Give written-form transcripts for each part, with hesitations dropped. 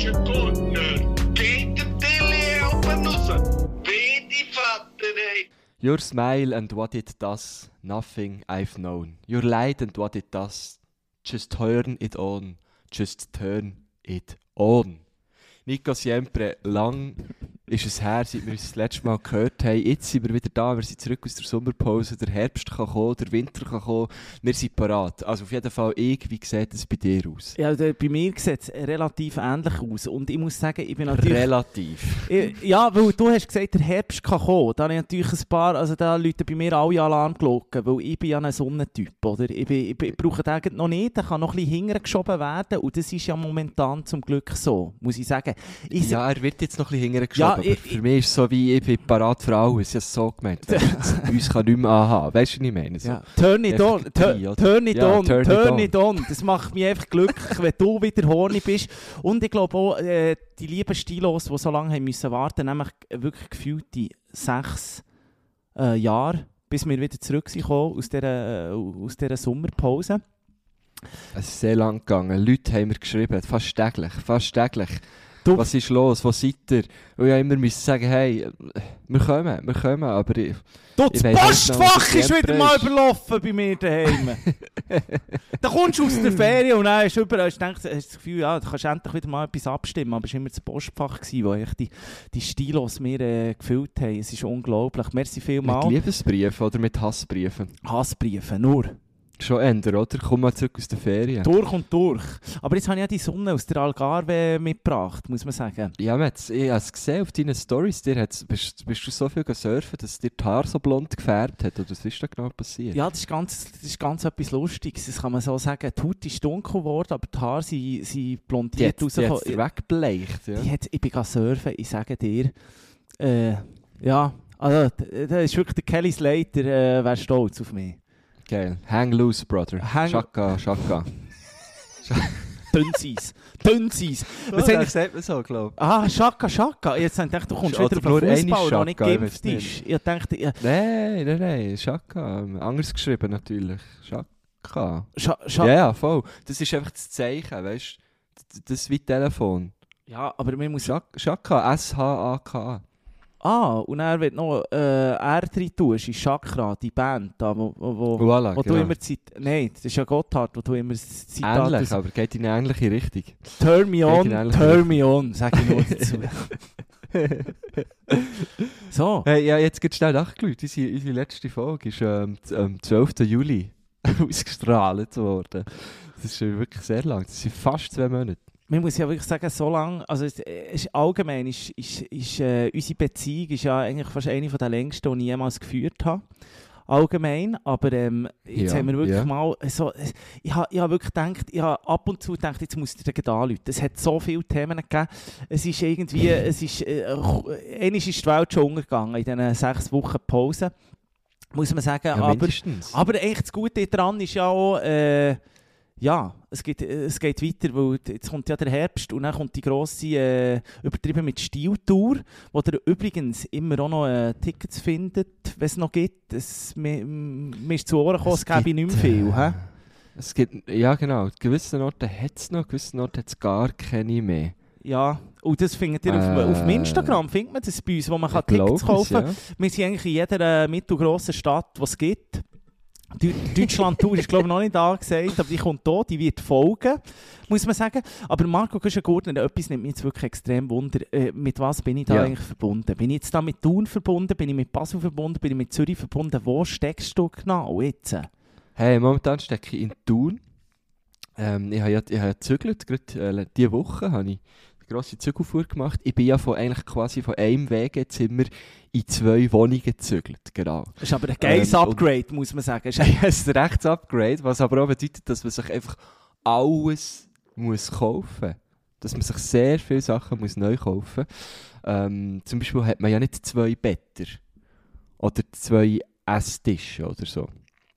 Gurtner, geht der Tilly oben raus? Beide Vater, ey. Your smile and what it does, nothing I've known. Your light and what it does, just turn it on. Just turn it on. Nico Siempre, lang ist es her, seit wir uns das letzte Mal gehört haben. Jetzt sind wir wieder da, wir sind zurück aus der Sommerpause. Der Herbst kann kommen, der Winter kann kommen. Wir sind parat. Also auf jeden Fall, wie sieht es bei dir aus? Ja, bei mir sieht es relativ ähnlich aus. Und ich muss sagen, ich bin natürlich... Relativ. Ja, weil du hast gesagt, der Herbst kann kommen. Da habe ich natürlich ein paar... Also da läuten bei mir alle Alarmglocken, weil ich bin ja ein Sonnentyp, oder? Ich brauche den noch nicht, der kann noch ein bisschen hintergeschoben werden. Und das ist ja momentan zum Glück so, muss ich sagen. Ja, er wird jetzt noch ein bisschen hintergeschoben, aber für mich ist es so wie, ich bin parat für alles. Ich habe es so gemeint. Uns kann nicht mehr anhaben. Weißt du, was ich meine? So. Ja. Turn it on, turn it on. Das macht mich einfach glücklich, wenn du wieder horny bist. Und ich glaube auch, die lieben Stilos, die so lange haben müssen warten, nämlich wirklich gefühlte 6 Jahre, bis wir wieder zurück sind aus dieser Sommerpause. Es ist sehr lang gegangen. Leute haben mir geschrieben, fast täglich. Was ist los? Wo seid ihr? Und ich musste immer sagen, hey, wir kommen, aber ich das Postfach ist wieder mal überlaufen bei mir daheim. Da kommst du aus der Ferien und dann hast du das Gefühl, ja, du kannst endlich wieder mal etwas abstimmen, aber es war immer das Postfach, wo die Stilos mir gefüllt haben. Es ist unglaublich. Merci vielmals. Mit Liebesbriefen oder mit Hassbriefen? Hassbriefen, nur. Schon ändern, oder? Komm mal zurück aus der Ferien. Durch und durch. Aber jetzt habe ich ja die Sonne aus der Algarve mitgebracht, muss man sagen. Ja, ich habe es gesehen auf deinen Storys. Bist du so viel surfen, dass dir die Haare so blond gefärbt hat? Oder was ist da genau passiert? Ja, das ist ganz etwas Lustiges. Das kann man so sagen. Die Haut ist dunkel geworden, aber die Haare sind blondiert rausgekommen. Die hat weggebleicht. Ja. Ich bin gesurfen, ich sage dir. Ja, also, da ist wirklich der Kelly Slater, wäre stolz auf mich. Geil. Hang loose, brother. Shaka. Dünsis. Das sagt man so, glaube ich. Ah, Shaka. Jetzt habe ich gedacht, du kommst wieder auf den Fußball, der nicht geimpft ist. Ich dachte, Nein. Shaka. Anders geschrieben natürlich. Shaka. Ja, voll. Das ist einfach das Zeichen, weißt du? Das ist wie Telefon. Ja, aber man muss... Shaka. S-H-A-K. Ah, und er wird noch R drin tun, ist Chakra, die Band, da, wo voilà, wo genau. Du immer Nein, das ist ja Gotthard, wo du immer das Zitat... Ähnlich, aber geht in eine ähnliche Richtung. Turn me on, sag ich nur dazu. So. Hey, ja, jetzt geht schnell nachgeschaut. Unsere letzte Folge ist am 12. Juli ausgestrahlt worden. Das ist wirklich sehr lang, das sind fast 2 Monate. Man muss ja wirklich sagen, so lange, also allgemein ist unsere Beziehung ist ja eigentlich fast eine der längsten, die ich jemals geführt habe. Allgemein, aber jetzt haben wir wirklich mal so, ich habe wirklich gedacht, ich habe ab und zu gedacht, jetzt muss ich dir anrufen. Es hat so viele Themen gegeben, es ist irgendwie, einmal ist die Welt schon untergegangen in diesen 6 Wochen Pause, muss man sagen, ja, aber eigentlich das Gute daran ist ja auch, ja, es geht weiter, weil jetzt kommt ja der Herbst und dann kommt die grosse, übertrieben mit Stil-Tour, wo ihr übrigens immer auch noch Tickets findet, wenn es noch gibt. Mir ist zu Ohren gekommen, es gäbe nicht mehr viel. Es gibt, ja genau, gewissen Orten hat es noch, gewissen Orten hat es gar keine mehr. Ja, und das findet ihr auf dem Instagram, findet man das bei uns, wo man kann Tickets kaufen kann. Ja. Wir sind eigentlich in jeder mittelgrossen Stadt, die es gibt. Die Deutschland-Tour ist, glaube ich, noch nicht angesagt, aber die kommt hier, die wird folgen, muss man sagen. Aber Marco Güschen-Gurtner, etwas nimmt mich jetzt wirklich extrem Wunder. Mit was bin ich da eigentlich verbunden? Bin ich jetzt da mit Thun verbunden? Bin ich mit Basel verbunden? Bin ich mit Zürich verbunden? Wo steckst du genau jetzt? Hey, momentan stecke ich in Thun. Ich habe gezügelt, gerade diese Woche habe ich eine grosse Zügelfuhr gemacht. Ich bin ja eigentlich quasi von einem Weg jetzt immer in 2 Wohnungen gezügelt, genau. Das ist aber ein geiles Upgrade, muss man sagen. Es ist ein rechtes Upgrade, was aber auch bedeutet, dass man sich einfach alles muss kaufen muss. Dass man sich sehr viele Sachen muss neu kaufen muss. Zum Beispiel hat man ja nicht 2 Betten oder 2 Esstische oder so.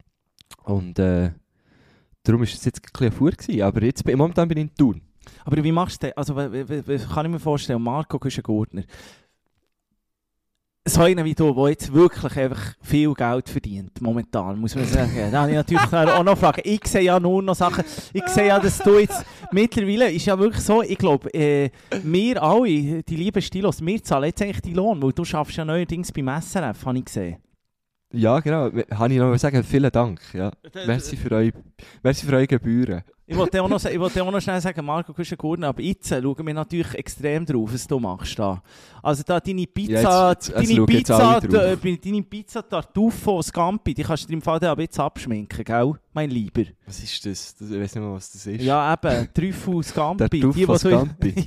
Und darum war es jetzt ein bisschen eine Fuhr gewesen, aber jetzt, momentan bin ich in Thun. Aber wie machst du das? Also, wie kann ich mir vorstellen, Marco Güschen-Gurtner, so einer wie du, der jetzt wirklich einfach viel Geld verdient, momentan, muss man sagen. Da habe ich natürlich auch noch Fragen. Ich sehe ja nur noch Sachen. Ich sehe ja, dass du jetzt mittlerweile, ist ja wirklich so, ich glaube, wir alle, die lieben Stilos, wir zahlen jetzt eigentlich die Lohn, weil du schaffst ja neuerdings beim SRF, habe ich gesehen. Ja, genau. Kann ich noch sagen, vielen Dank. Ja. Merci für eure Gebühren. Ich wollte auch noch schnell sagen, Marco Kuschen-Gurner, aber jetzt schauen wir natürlich extrem drauf, was du machst da. Also da deine Pizza, deine Pizza Tartufo Scampi, die kannst du dir im Fall aber jetzt abschminken, gell, mein Lieber? Was ist das? Ich weiß nicht mehr, was das ist. Ja, eben, Trüffel Scampi. Tartufo Scampi.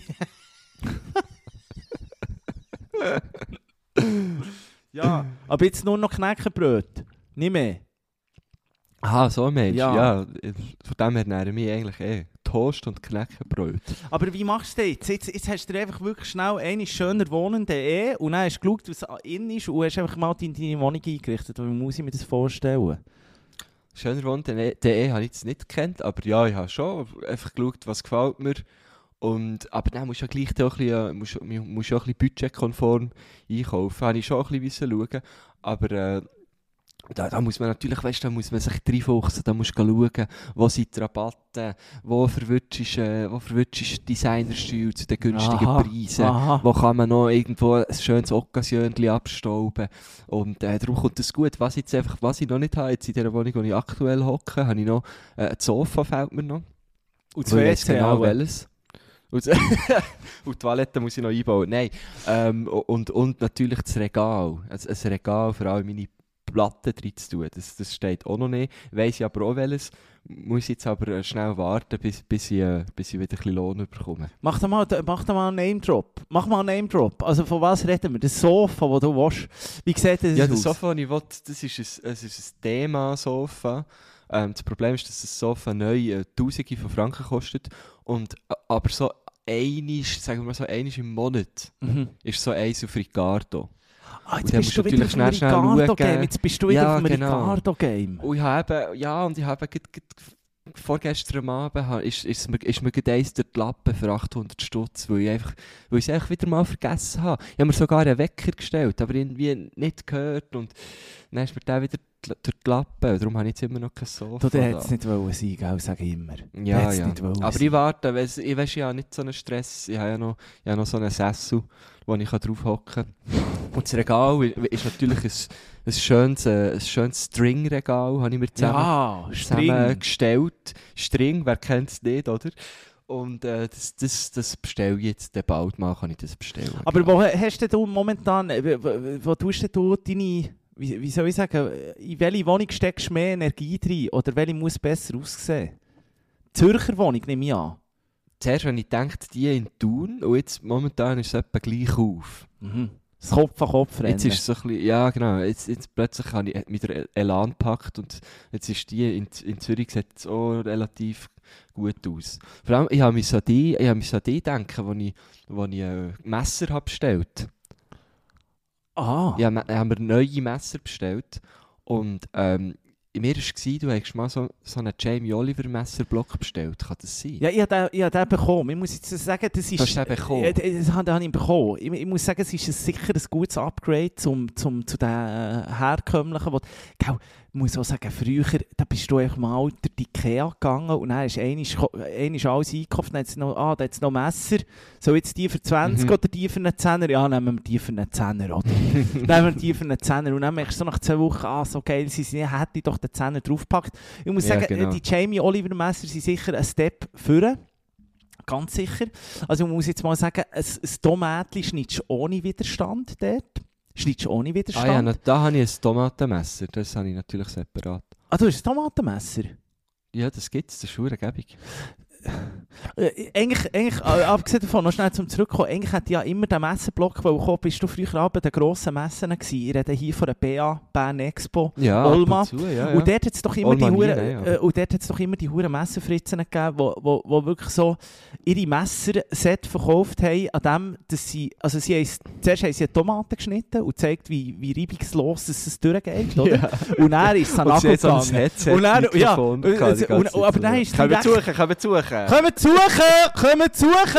Ja, aber jetzt nur noch Knäckebrot, nicht mehr. Aha, so ein Mensch. Ja, von dem her ernähre ich mich eigentlich Toast und Knäckebrot. Aber wie machst du das jetzt? Jetzt hast du dir einfach wirklich schnell eine schöner wohnende und dann hast du geschaut, was innen ist und hast einfach mal deine Wohnung eingerichtet. Wie muss ich mir das vorstellen? Schöner wohnende habe ich jetzt nicht gekannt, aber ja, ich habe schon einfach geschaut, was gefällt mir. Aber dann musst du ja gleich auch ein bisschen budgetkonform einkaufen. Habe ich schon ein bisschen schauen. Aber da muss man natürlich, weißt, da muss man sich reinfuchsen, da musst du schauen, wo sind die Rabatte, wo verwutschst Designerstühle zu den günstigen Preisen, wo kann man noch irgendwo ein schönes Occasionchen abstauben. Und darum kommt es gut. Was ich noch nicht habe, jetzt in der Wohnung, wo ich aktuell hocke, habe ich noch ein Sofa, fehlt mir noch. Und das WC genau welches. Und die Toilette muss ich noch einbauen. Nein. Und natürlich das Regal. Also ein Regal für alle meine Platten drin zu tun. Das steht auch noch nicht. Weiss ich aber auch welches. Muss jetzt aber schnell warten, bis ich wieder ein bisschen Lohn bekomme. Mach doch mal einen Name-Drop. Mach mal einen Name-Drop. Also von was reden wir? Das Sofa, das du willst. Wie sieht das aus? Ja, das Sofa, das ich will, das ist ein Thema-Sofa. Das Problem ist, dass das Sofa neu Tausende von Franken kostet. Aber so einmal im Monat ist so eins auf Ricardo. Jetzt bist du wieder auf dem Ricardo-Game. Jetzt bist du wieder auf dem Ricardo-Game. Und ich habe vorgestern Abend ist mir eins durch die Lappen für 800 Stutz, weil ich es einfach wieder mal vergessen habe. Ich habe mir sogar einen Wecker gestellt, aber irgendwie nicht gehört. Und dann ist mir der wieder durch die Lappen. Darum habe ich jetzt immer noch kein Sofa. Du hättest nicht sein, gell? Sage ich immer. Ja. Aber ich warte, ich weiss ja nicht so einen Stress. Ich habe ja noch so einen Sessel, wo ich drauf hocken kann. Und das Regal ist natürlich ein schönes String-Regal, habe ich mir zusammengestellt. String, wer kennt es nicht, oder? Und das bestelle ich jetzt bald mal, kann ich das bestellen. Aber wo hast du momentan, wo tust du deine, wie soll ich sagen, in welche Wohnung steckst du mehr Energie drin? Oder welche muss besser aussehen? Die Zürcher Wohnung nehme ich an. Zuerst habe ich gedacht, die in Thun, und jetzt momentan ist es etwa gleich auf. Mhm. Das Kopf an Kopf rennen. Jetzt ist es so ein bisschen, ja genau, jetzt plötzlich habe ich mit der Elan gepackt und jetzt ist die in Zürich sieht es auch relativ gut aus. Vor allem, ich habe mich so an die denken, wo ich Messer habe bestellt. Ah. Ja, wir haben neue Messer bestellt und mir war, du hast mal so einen Jamie Oliver Messerblock bestellt. Kann das sein? Ja, ich habe den bekommen. Ich muss jetzt sagen, das ist... Hast du den bekommen? Das habe ich bekommen. Ich muss sagen, es ist sicher ein gutes Upgrade zu den herkömmlichen. Ich muss auch sagen, früher da bist du einfach mal durch die Ikea gegangen und dann ist einmal alles eingekauft. Dann hat es noch Messer. So jetzt die für 20 oder die für einen 10er? Ja, nehmen wir die für einen 10er, oder? Nehmen wir die für einen 10er. Und dann merkst du so nach 2 Wochen, so geil, hätte ich doch den 10er draufgepackt. Ich muss sagen, genau. Die Jamie Oliver Messer sind sicher ein Step vorne. Ganz sicher. Also ich muss jetzt mal sagen, ein Tomatli schneidest du ohne Widerstand dort. Schneidest du ohne Widerstand? Ah ja, da habe ich ein Tomatenmesser. Das habe ich natürlich separat. Ah, du hast ein Tomatenmesser? Ja, das gibt es. Das ist verdammt eigentlich, abgesehen davon, noch schnell zum Zurückkommen, eigentlich hätte ich ja immer den Messerblock kommen. Bist du früher an den grossen Messen gewesen? Ich rede hier von der BA, Bern Expo, Olma. Und dort hat es doch immer die Huren Messerfritzen gegeben, wo wirklich so ihre Messerset verkauft haben, an dem, dass zuerst haben sie Tomaten geschnitten und gezeigt, wie reibungslos es durchgeht, oder? Ja. Und dann ist es dann angegangen. Aber dann ist es Kommen suchen! Kommt suchen!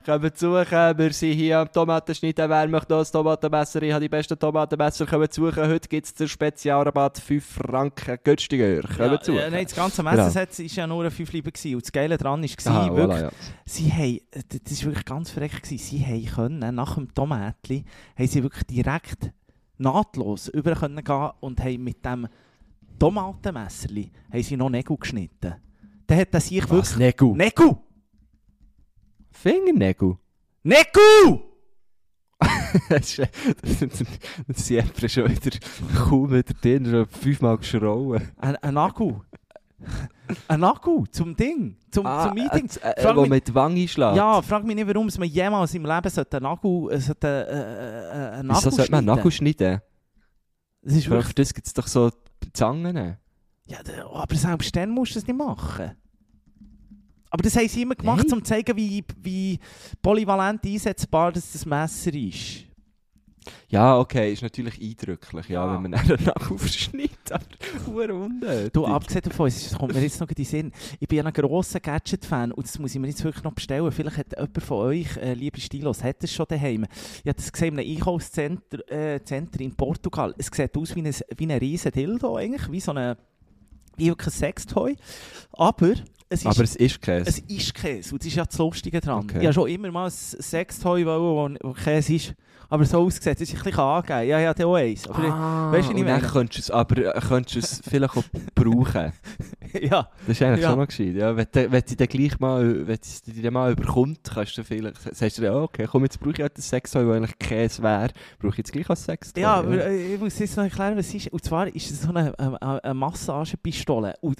kommt suchen. Wir sind hier am Tomatenschneiden. Wer möchte noch ein Tomatenmesser? Ich habe die besten Tomatenmesser. Kommt suchen. Heute gibt es den Spezialrabatt 5 Franken günstiger. Kommt suchen. Nein, das ganze Messerset war ja nur ein 5 Lieber. Und das Geile daran war, wirklich, sie haben, das war wirklich ganz verreckt, sie haben können, nach dem Tomatli, haben sie wirklich direkt nahtlos über können gehen und haben mit dem Tomatenmesserli haben sie noch Nägel geschnitten. Dann hat er sich wirklich... Nägel? Nägel! Fingernägel? Nägel! Das ist einfach schon wieder kaum wieder drin, schon 5-mal geschrauen. Ein Nagel? Ein Nagel zum Ding, zum Meeting. Wo mit die Wange schlägt. Ja, frag mich nicht, warum man jemals im Leben einen Nagel schneiden. Wieso sollte man einen Nagel schneiden? Das ist wirklich... Für das gibt es doch so Zangen. Ja, aber selbst dann musst du es nicht machen. Aber das haben sie immer gemacht, um zu zeigen, wie polyvalent einsetzbar das Messer ist. Ja, okay, ist natürlich eindrücklich, ja, wenn man einen Nagel verschneidet, aber verdammt unnötig. Du, abgesehen davon, es kommt mir jetzt noch in den Sinn, ich bin ja ein grosser Gadget-Fan und das muss ich mir jetzt wirklich noch bestellen. Vielleicht hat jemand von euch, liebe Stilos, hat es schon daheim. Ich habe das gesehen in einem Einkaufszentrum in Portugal. Es sieht aus wie ein riesen Dildo eigentlich, wie wirklich ein Sextoy. Aber es ist Käse. Es ist Käse und das ist ja das Lustige dran. Okay. Ich habe schon immer mal ein Sextoy, wo Käse ist. Aber so aussieht, dass ich ein bisschen angeben. Ja, der auch eins. Aber, weißt du, nicht mehr. Könntest du es vielleicht auch brauchen. Ja. Das ist eigentlich schon mal gescheit. Ja, wenn du dann gleich mal, wenn es dir mal überkommt, kannst du vielleicht, sagst du dir, okay, komm, jetzt brauche ich halt ein Sextoy, wo eigentlich Käse wäre. Brauche ich jetzt gleich als Sextoy? Ja, aber ich muss jetzt noch erklären, was es ist. Und zwar ist es so eine Massagepistole. Und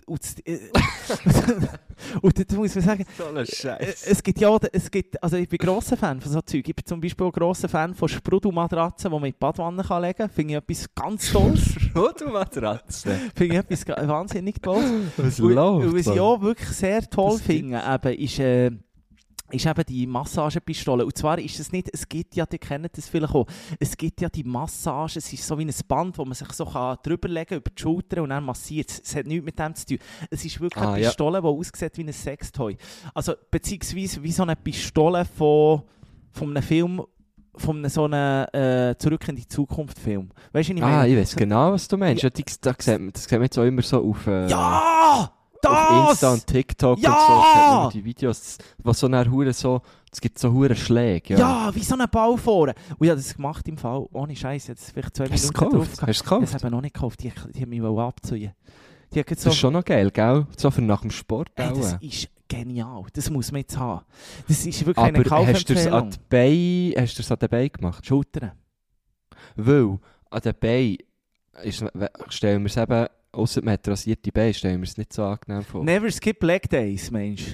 da muss man sagen, so ein Scheiß. Also ich bin grosser Fan von so Zeug. Ich bin zum Beispiel auch grosser Fan von Sprudelmatratzen, die man in die Badwanne legen kann. Finde ich etwas ganz Tolles. Sprudelmatratzen? Finde ich etwas wahnsinnig Tolles. Was läuft? Und was ich auch wirklich sehr toll finde, ist eben die Massagepistole. Und zwar ist es nicht, es gibt ja, die kennen das vielleicht auch, es gibt ja die Massage, es ist so wie ein Band, wo man sich so drüber legen kann, über die Schulter und dann massiert. Es hat nichts mit dem zu tun. Es ist wirklich eine Pistole, die aussieht wie ein Sextoy. Also beziehungsweise wie so eine Pistole von einem Film, von so einem Zurück in die Zukunft Film. Weißt du, ich meine? Ich weiß genau, was du meinst. Ja, das sieht man jetzt auch immer so auf... Ja! Auf Insta und TikTok und so, man die Videos, was so nachher es gibt so hure Schläge. Ja, wie so ein Ball vorne. Und ich habe das gemacht im Fall, ohne Scheiß, jetzt vielleicht 2 Minuten drauf gehabt. Hast du es gekauft? Ich habe noch nicht gekauft, die haben mich abziehen. Das ist schon noch geil, gell? So für nach dem Sport. Hey, das ist genial, das muss man jetzt haben. Das ist wirklich eine Kaufempfehlung. Aber hast du es an den Beinen gemacht? Schultern. Weil an den Beinen stellen wir es eben, ausser man hat rasierte Beine, stellen wir es nicht so angenehm vor. Never skip leg days, Mensch.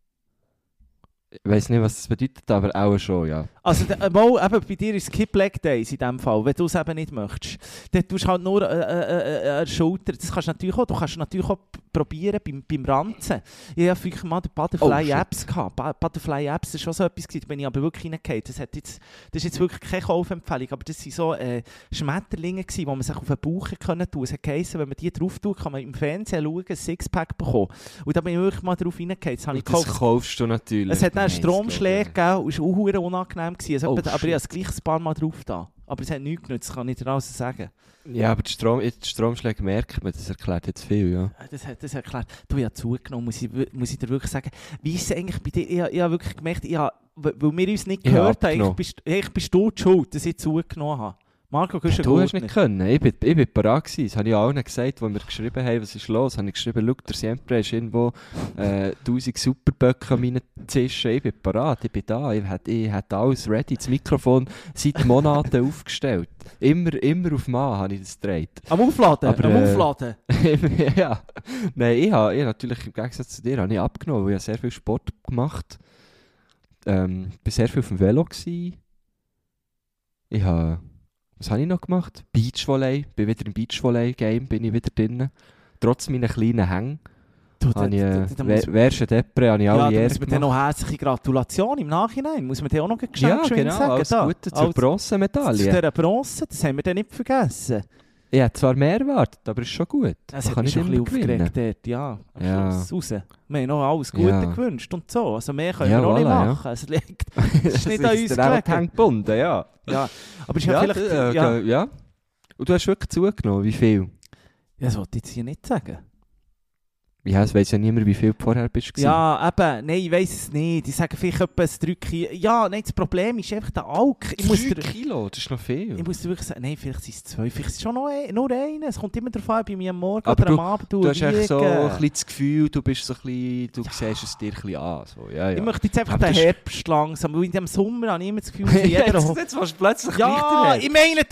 Ich weiss nicht, was das bedeutet, aber auch schon, ja. Also, eben bei dir ist Skip Leg Days in dem Fall, wenn du es eben nicht möchtest. Dann tust du halt nur eine Schulter. Das kannst du natürlich auch probieren beim Ranzen. Ich hatte früher mal die Butterfly Apps gehabt. Butterfly Apps war schon so etwas, da bin ich aber wirklich reingefallen. Das ist jetzt wirklich keine Kaufempfehlung, aber das waren so Schmetterlinge, die man sich auf den Bauch tun konnte. Es hat geheißen, wenn man die drauf tut, kann man im Fernsehen schauen, ein Sixpack bekommen. Und da bin ich wirklich mal drauf reingefallen. Das kaufst du natürlich. Es hat dann Stromschläge gegeben, es war auch unangenehm. Aber ich habe es gleich ein paar Mal drauf da. Aber es hat nichts genutzt, das kann ich dir alles sagen. Ja, aber die Stromschläge merkt man, das erklärt jetzt viel, ja. Das erklärt. Du, ich habe zugenommen, muss ich dir wirklich sagen. Wie ist es eigentlich bei dir? Ich habe wirklich gemerkt, weil wir uns nicht gehört haben, bist du die Schuld, dass ich zugenommen habe. Marco, du hast nicht können. Ich bin parat gewesen. Das habe ich allen gesagt, als wir geschrieben haben, was ist los. Habe ich geschrieben, schau, der Siempre ist irgendwo 1000 Superböcke an meinen Tischen. Ich bin parat, ich bin da. Ich hatte alles ready. Das Mikrofon seit Monaten aufgestellt. Immer auf Mann habe ich das gedreht. Am Aufladen? Ja. Nein, ich habe natürlich im Gegensatz zu dir habe ich abgenommen, weil ich sehr viel Sport gemacht habe. Ich war sehr viel auf dem Velo gewesen. Was habe ich noch gemacht? Beachvolley. Bin wieder im Beachvolley-Game, bin ich wieder drin. Trotz meiner kleinen Hänge. Wärst du Depre, habe ich alle gemacht. Ja, da muss man dann noch herzliche Gratulation im Nachhinein. Muss man dir auch noch geschenkt sagen. Ja, genau, alles Gute zur Bronzemedaille. Zu dieser Bronze, das haben wir dann nicht vergessen. Ich hätte zwar mehr erwartet, aber ist schon gut. Es hat mich schon ein bisschen aufgeregt dort, ja. Am Schluss raus. Wir haben noch alles Gute gewünscht und so. Also mehr können wir auch nicht machen. Ja. Es ist nicht an uns gelegen. Gebunden, ja. Ja, aber ist ja vielleicht... ja. Und du hast wirklich zugenommen, wie viel? Ja, das wollte ich jetzt hier nicht sagen. Ja, es weiss ja niemand, wie viel du vorher bist. Ja, eben. Nein, ich weiss es nicht. Ich sage vielleicht etwa 3 Kilo. Ja, nein, das Problem ist einfach der Alk. 3 Kilo? Das ist noch viel. Ich muss dir wirklich sagen, nein, vielleicht sind es 2. Vielleicht ist es schon nur einer. Es kommt immer darauf an, bei mir am Morgen aber oder am Abend. Du hast echt so ein bisschen das Gefühl, du bist so ein bisschen, du siehst es dir ein bisschen an. So. Ja. Ich möchte jetzt einfach den Herbst langsam, weil in dem Sommer habe ich immer das Gefühl, dass jetzt warst du plötzlich ja, ich meine,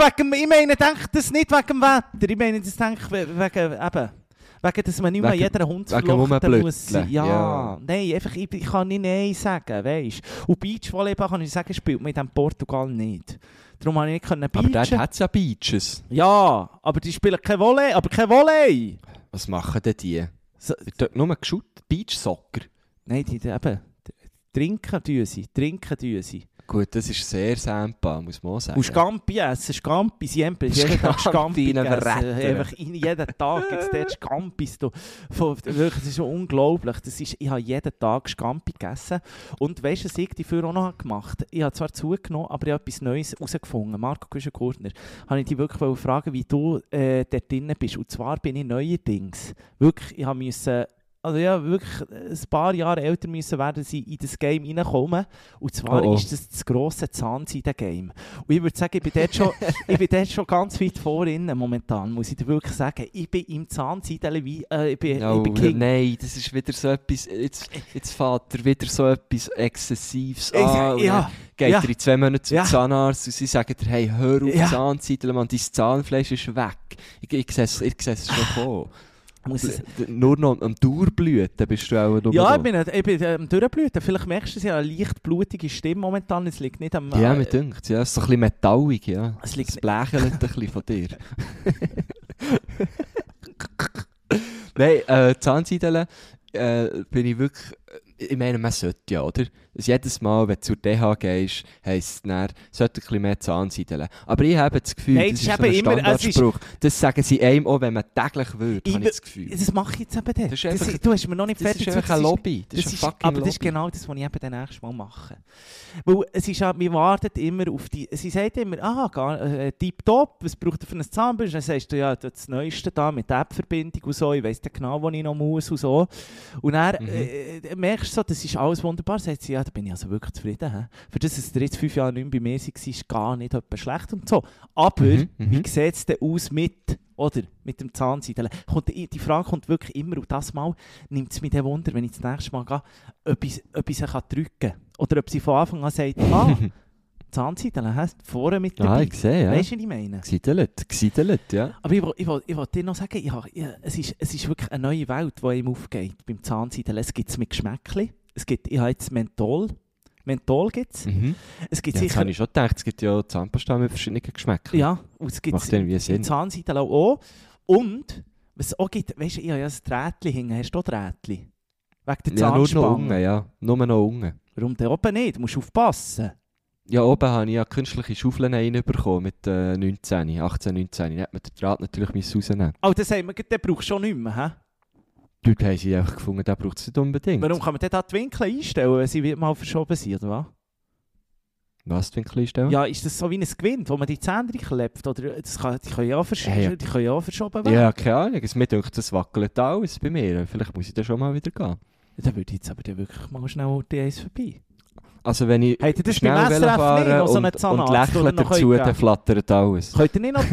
denk das nicht wegen dem Wetter. Ich meine, das denke wegen eben... Wegen, dass man nicht mehr jeder Hund verlochten muss sein. Ja. Nein, einfach, ich kann nicht Nein sagen, weisst. Und Beachvolleyball kann ich sagen, spielt man in Portugal nicht. Darum habe ich nicht beachen. Aber dort hat es ja Beaches. Ja, aber die spielen kein Volley, aber kein Volley. Was machen denn die? Dort nur geschaut? Beachsoccer? Nein, die eben, trinken tun sie. Gut, das ist sehr sampa, muss man auch sagen. Und Scampi essen, Scampi, siempre. Jeden Tag Scampi essen. Einfach jeden Tag gibt es dort Scampis. Wirklich, das ist so unglaublich. Ich habe jeden Tag Scampi gegessen. Und weißt du, was ich dafür auch noch gemacht habe? Ich habe zwar zugenommen, aber ich habe etwas Neues herausgefunden. Marco Güschen-Gurtner, habe ich dich wirklich fragen, wie du dort drin bist. Und zwar bin ich neuerdings. Wirklich, ich musste... Also ja, wirklich ein paar Jahre älter müssen werden sie in das Game reinkommen. Und zwar ist das grosse Zahnseiden-Game. Und ich würde sagen, ich bin dort schon ganz weit vorne momentan, muss ich dir wirklich sagen. Ich bin im Zahnseiden wie ich bin King. Nein, das ist wieder so etwas, jetzt fährt er wieder so etwas Exzessives an. Geht er in 2 Monaten zum Zahnarzt und sie sagen dir, hey, hör auf Zahnseiden, Mann, dein Zahnfleisch ist weg. Ich sehe es schon kommen. Nur noch am Durchblüten bist du auch noch. Ja, ich bin am Durchblüten. Vielleicht merkst du, dass ich eine leicht blutige Stimme momentan. Es liegt nicht am... Ja, mir dünkt es. Es ist so ein bisschen metallig. Ja. Es blächelt ein bisschen von dir. Nein, Zahnseiden bin ich wirklich... Ich meine, man sollte ja, oder? Also jedes Mal, wenn du zur DH gehst, heisst es dann, sollte ein bisschen mehr Zahnseiden. Aber ich habe das Gefühl, das ist so ein Standardspruch. Das sagen sie einem auch, wenn man täglich will, habe ich das Gefühl. Das mache ich jetzt eben dort. Du hast mir noch nicht fertig gesagt. Das ist einfach ein Lobby. Das ist ein aber das ist genau das, was ich eben dann nächstes Mal mache. Weil es ist ja, wir warten immer auf die... Sie sagt immer, tipptopp, was braucht ihr für ein Zahnbürste? Dann sagst du, ja, das Neueste da mit der App-Verbindung und so, ich weiss dann genau, wo ich noch muss und so. Und dann merkst du so, das ist alles wunderbar. Sagt sie, ja, da bin ich also wirklich zufrieden. He? Für das, dass ihr jetzt 5 Jahre nicht mehr bei mir war, ist gar nicht etwas schlecht und so. Aber wie sieht es denn aus mit dem Zahnseiden? Die Frage kommt wirklich immer, und das Mal nimmt es mich dann Wunder, wenn ich das nächste Mal gehe, ob ich drücken kann. Oder ob sie von Anfang an sagt, Zahnseiden, vorne mit dabei. Ich sehe, ja. Weißt du, was ich meine? Gesiedelt, ja. Aber ich wollte dir noch sagen, es ist wirklich eine neue Welt, die ihm aufgeht beim Zahnseiden. Es gibt es mit Geschmäckchen. Ich habe jetzt Menthol. Menthol gibt es. Es gibt das habe ich schon gedacht. Es gibt ja Zahnpasta mit verschiedenen Geschmäckern. Ja, und es gibt Zahnseiden auch. Und, was es auch gibt, weißt du, ich habe ja ein Drähtchen hängen. Hast du auch Drähtchen? Wegen der Zahnspange. Nur noch unten, ja. Nur noch unten. Warum denn oben nicht? Du musst aufpassen. Ja, oben habe ich ja künstliche Schaufeln reinbekommen mit 18, 19. Dann hat man den Draht natürlich rausnehmen. Oh, das haben wir, den brauchst du schon nicht mehr, hä? Dort haben sie einfach gefunden, den braucht es nicht unbedingt. Warum kann man denn da die Winkel einstellen, wenn sie mal verschoben sind, oder was? Was, die Winkel einstellen? Ja, ist das so wie ein Gewinn, wo man die Zähne reinklebt? Oder die können ja auch verschoben werden? Ja, keine Ahnung. Mir denkt, das wackelt alles bei mir. Vielleicht muss ich da schon mal wieder gehen. Dann würde ich jetzt aber wirklich mal schnell die Eis vorbei. Also wenn ich das schnell fahren so und lächle dazu, dann flattert alles. Könnt ihr nicht noch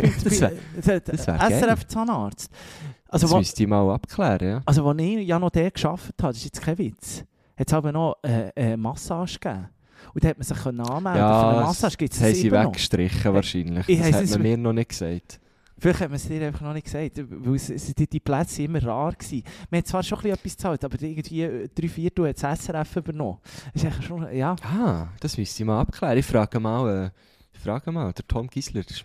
SRF-Zahnarzt? Also, das müsste ich mal abklären, ja. Also als ich ja noch den gearbeitet habe, das ist jetzt kein Witz, hat es aber noch eine Massage gegeben. Und da hat man sich anmelden ja, für eine Massage. Das haben sie weggestrichen wahrscheinlich. Das hat man mir noch nicht gesagt. Vielleicht hat man es dir einfach noch nicht gesagt, weil die Plätze immer rar waren. Man hat zwar schon etwas gezahlt, aber irgendwie 3/4 hat das SRF übernommen. Das ist eigentlich schon, ja. Das müsste ich mal abklären. Ich frage mal, der Tom Gisler, das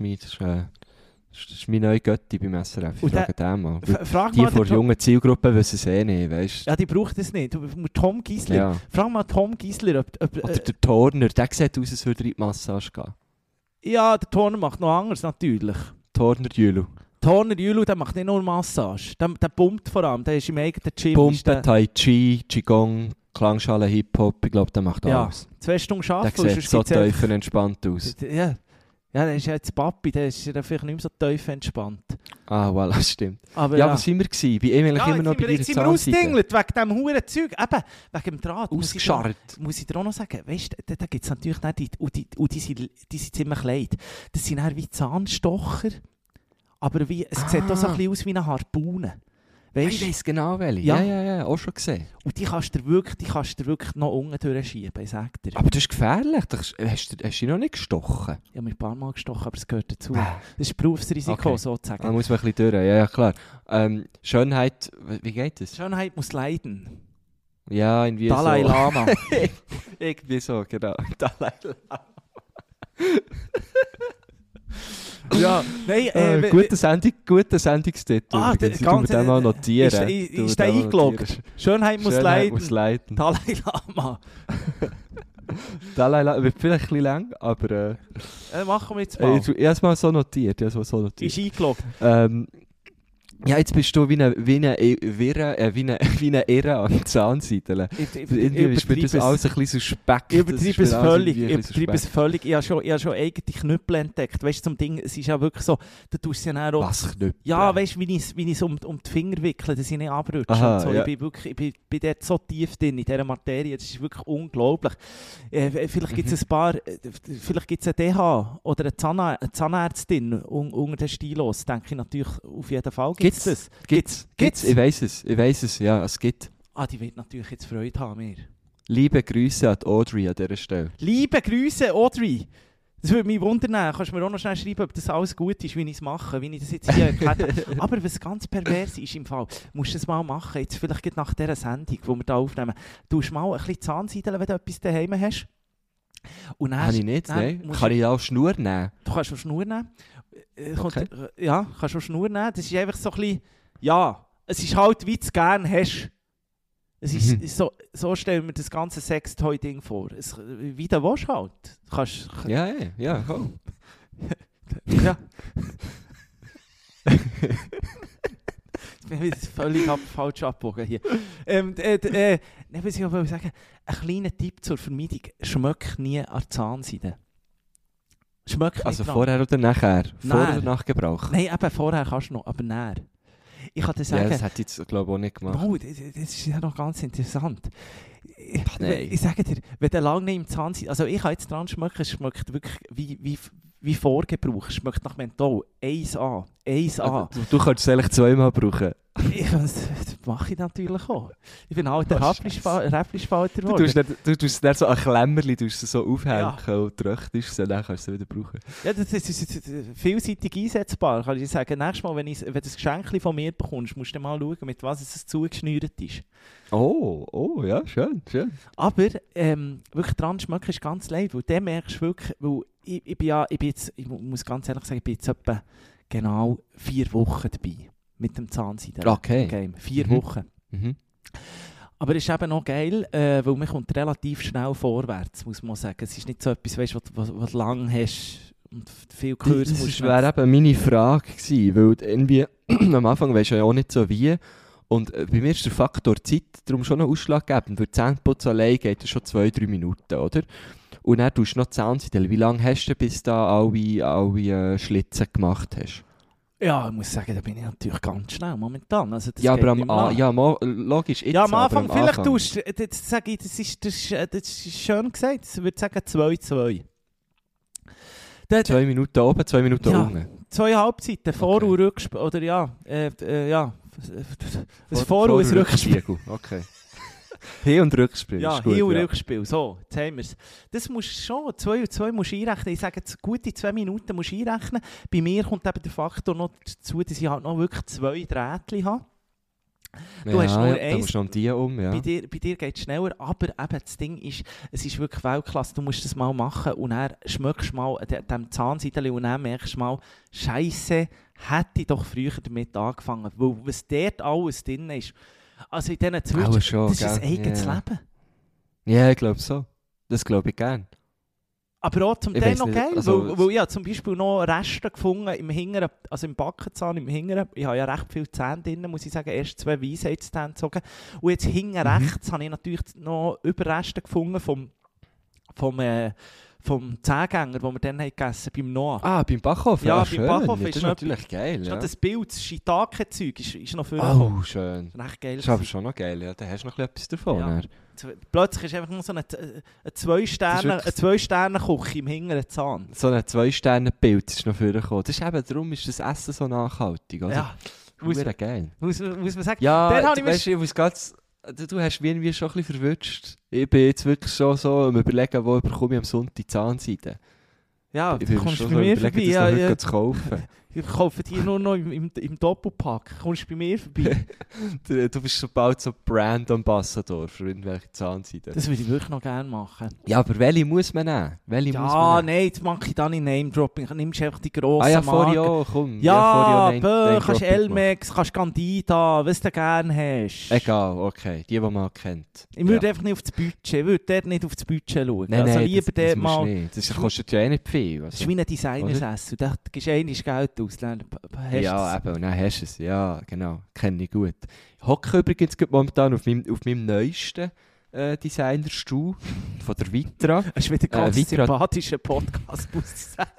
ist mein neuer Götti beim SRF. Ich frage den mal. Die von jungen Zielgruppen wissen es eh nicht, weißt du? Ja, die braucht es nicht. Tom Gisler, ja. Frag mal Tom Gisler, oder der Turner, der sieht aus, als würde er in die Massage gehen. Ja, der Turner macht noch anders, natürlich. Horner Jülu. Horner Jülu, der macht nicht nur Massage. Der pumpt vor allem, der ist im eigenen Gym. Pumpen, Tai Chi, Qigong, Klangschale, Hip-Hop, ich glaube, der macht alles. 2 Stunden arbeiten. Der sieht so tief entspannt aus. Ja, der ist ja jetzt Papi, der ist ja vielleicht nicht mehr so tief entspannt. Ah, voilà, das stimmt. Aber ja, was sind wir gewesen? Bei ihm eigentlich immer noch bei dir Zahnseide. Wegen dem huren Zeug, eben, wegen dem Draht. Ausgescharrt. Muss ich dir auch noch sagen, weißt du, da gibt es natürlich nicht die sind ziemlich leid. Das sind eher wie Zahnstocher, aber es sieht auch so ein bisschen aus wie eine Harpune. Weißt? Ich weiss genau welche. Ja, auch schon gesehen. Und die kannst du wirklich noch unten durchschieben, ich sag dir. Aber das ist gefährlich. Hast du dich noch nicht gestochen? Ich habe mich ein paar Mal gestochen, aber es gehört dazu. Das ist Berufsrisiko, sozusagen. Da muss man ein bisschen durch. Ja, klar. Schönheit, wie geht es? Schönheit muss leiden. Ja, irgendwie Dalai Lama. Irgendwie so, genau. Dalai Lama. Ja, nein, guter Sendungstitel. Ich tue den mal notieren. Ist der eingeloggt? Schönheit muss leiden. Dalai Lama. Dalai Lama wird vielleicht ein bisschen lang, aber... machen wir jetzt mal. Ich habe es mal so notiert. Ist eingeloggt. Ja, jetzt bist du wie eine Irre an Zahnseiteln. Irgendwie ist mir das alles ein bisschen suspekt. Ich übertreibe es völlig. Ich habe schon eigene Knüppel entdeckt. Weißt du, zum Ding, es ist ja wirklich so, du tust ja auch... Was Knüppel? Ja, weißt du, wie ich es um die Finger wickle, dass ich nicht abrutsche. So. Ja. Ich bin dort so tief drin, in dieser Materie. Das ist wirklich unglaublich. Vielleicht gibt es vielleicht gibt es einen DH oder eine Zahnärztin unter den Stilos. Denke ich natürlich auf jeden Fall. Gibt's? Ich weiss es, ja, es gibt. Die wird natürlich jetzt Freude haben, mir. Liebe Grüße an Audrey an dieser Stelle. Liebe Grüße, Audrey! Das würde mich wundern. Kannst du mir auch noch schnell schreiben, ob das alles gut ist, wie ich es mache, wie ich das jetzt hier erklärt. Aber was ganz pervers ist im Fall, musst du das mal machen, jetzt vielleicht nach dieser Sendung, die wir hier aufnehmen. Du musst mal ein bisschen Zahnseideln, wenn du etwas daheim hast. Und dann, kann ich nicht, nein. Kann ich auch Schnur nehmen? Du kannst auch Schnur nehmen. Okay. Ja, kannst du Schnur nehmen. Das ist einfach so ein bisschen, ja, es ist halt, wie du es gerne hast. Es ist so stellen wir das ganze Sextoy-Ding vor. Wie du willst halt. Ja, komm. Ja. Ich bin völlig falsch abgebogen hier. Was ich aber sagen, ein kleiner Tipp zur Vermeidung. Schmöck nie an Zahnseide. Also vorher oder nachher? Vor oder nach Gebrauch? Nein, eben vorher kannst du noch, aber nachher. Ich kann dir sagen... Ja, das hätte ich jetzt, glaube ich, auch nicht gemacht. Oh, das ist ja noch ganz interessant. Nein. Ich sage dir, wenn du lange nicht im Zahnseide... Also ich kann jetzt dran schmecken, es schmeckt wirklich wie Vorgebrauch. Es schmeckt nach Menthol. 1A. Du könntest es eigentlich 2-mal brauchen. Das mache ich natürlich auch. Ich bin halt der Räpfelspalter geworden. Du tust dann so ein Klemmerli so aufhängen und trocknest es, dann kannst du es wieder brauchen. Ja, das ist vielseitig einsetzbar. Kann ich sagen, nächstes Mal, wenn du das Geschenk von mir bekommst, musst du mal schauen, mit was es zugeschnürt ist. Oh, ja, schön. Aber wirklich dran schmecken ist ganz leid, weil dann merkst du wirklich, weil ich muss ganz ehrlich sagen, ich bin jetzt etwa genau 4 Wochen dabei. Mit dem Zahnseide. Okay. 4 Wochen. Mhm. Aber es ist eben noch geil, weil man kommt relativ schnell vorwärts, muss man sagen. Es ist nicht so etwas, weißt, was du lang hast und viel kürzer musst. Das wäre eben meine Frage gewesen, weil irgendwie am Anfang weisst du ja auch nicht so wie. Und bei mir ist der Faktor Zeit darum schon noch ausschlaggebend. Für Zähneputzen allein geht es schon 2-3 Minuten, oder? Und dann tust du noch Zahnseide. Wie lange hast du, bis du alle Schlitze gemacht hast? Ja, ich muss sagen, da bin ich natürlich ganz schnell momentan. Also das aber logisch. Jetzt, am Anfang, vielleicht tust du, das ist schön gesagt, ich würde sagen 2-2. 2 Minuten oben, 2 Minuten unten. 2 Halbzeiten, Vor- und Rückspiel, oder das Vor- und das Rückspiel. Okay. Hin- und Rückspiel. Ja, Hin- und Rückspiel. So, jetzt haben wir es. Das musst du schon, 2 und 2 musst du einrechnen. Ich sage jetzt, gute 2 Minuten musst du einrechnen. Bei mir kommt eben der Faktor noch dazu, dass ich halt noch wirklich 2 Drähtchen habe. Du hast nur eins. Da musst du noch die ja. Bei dir geht es schneller, aber eben das Ding ist, es ist wirklich Weltklasse. Du musst das mal machen und dann schmeckst du mal dem Zahnseidel und dann merkst du mal, Scheisse, hätte ich doch früher damit angefangen. Weil was dort alles drin ist, also in diesen Zwischen, das ist ein eigenes Leben. Ja, ich glaube so. Das glaube ich gern. Aber auch zum Teil noch nicht, geil, also, weil ich habe zum Beispiel noch Reste gefunden im Hinteren, also im Backenzahn, im Hinteren. Ich habe ja recht viele Zähne drin, muss ich sagen. Erst 2 Weisheitszähne gezogen. Und jetzt hinten rechts habe ich natürlich noch Überreste gefunden vom Zehngänger, den wir dann gegessen haben, beim Noah. Ah, beim Backofen? Ja, schön. beim Backofen das ist natürlich geil. Ja. Das Bild, das Shiitake-Zeug ist noch vorgekommen. Oh, schön. Das ist echt geil. Das ist aber schon noch geil, ja. Da hast du noch etwas davon. Ja. Plötzlich ist einfach nur so eine 2-Sterne-Küche im hinteren Zahn. So ein 2-Sterne-Bild ist noch vorgekommen. Das ist eben, darum ist das Essen so nachhaltig, oder? Ja. Geil. Muss man sagen. Ja, ich muss ganz... Du hast mich irgendwie schon ein bisschen verwünscht. Ich bin jetzt wirklich schon so am Überlegen, wo bekomme ich am Sonntag Zahnseide. Ja, ich du kommst bei mir vorbei. Das heute zu kaufen. Ich kaufe die nur noch im Doppelpack. Kommst du bei mir vorbei? Du bist so bald so Brand-Ambassador für irgendwelche Zahnseiden. Das würde ich wirklich noch gerne machen. Ja, aber welche muss man nehmen? Nein, jetzt mache ich dann in Name-Dropping. Nimmst einfach die grossen ja, Marken. Vorher komm. Kannst Elmex, kannst Candida, was du gerne hast. Egal, okay. Die man kennt. Ich würde einfach nicht auf das Budget. Ich würde dort nicht auf das Budget schauen. Nein, also lieber das mal... Nicht. Das kostet ja nicht viel. Das ist wie ein Designer-Sessel. Da gibst du einmal Geld aus. Ja, eben, und dann hast du es. Ja, genau. Kenne ich gut. Ich hocke übrigens momentan auf meinem neuesten Designerstuhl von der Vitra. Das ist wieder ein ganz sympathischer Podcast, muss ich sagen.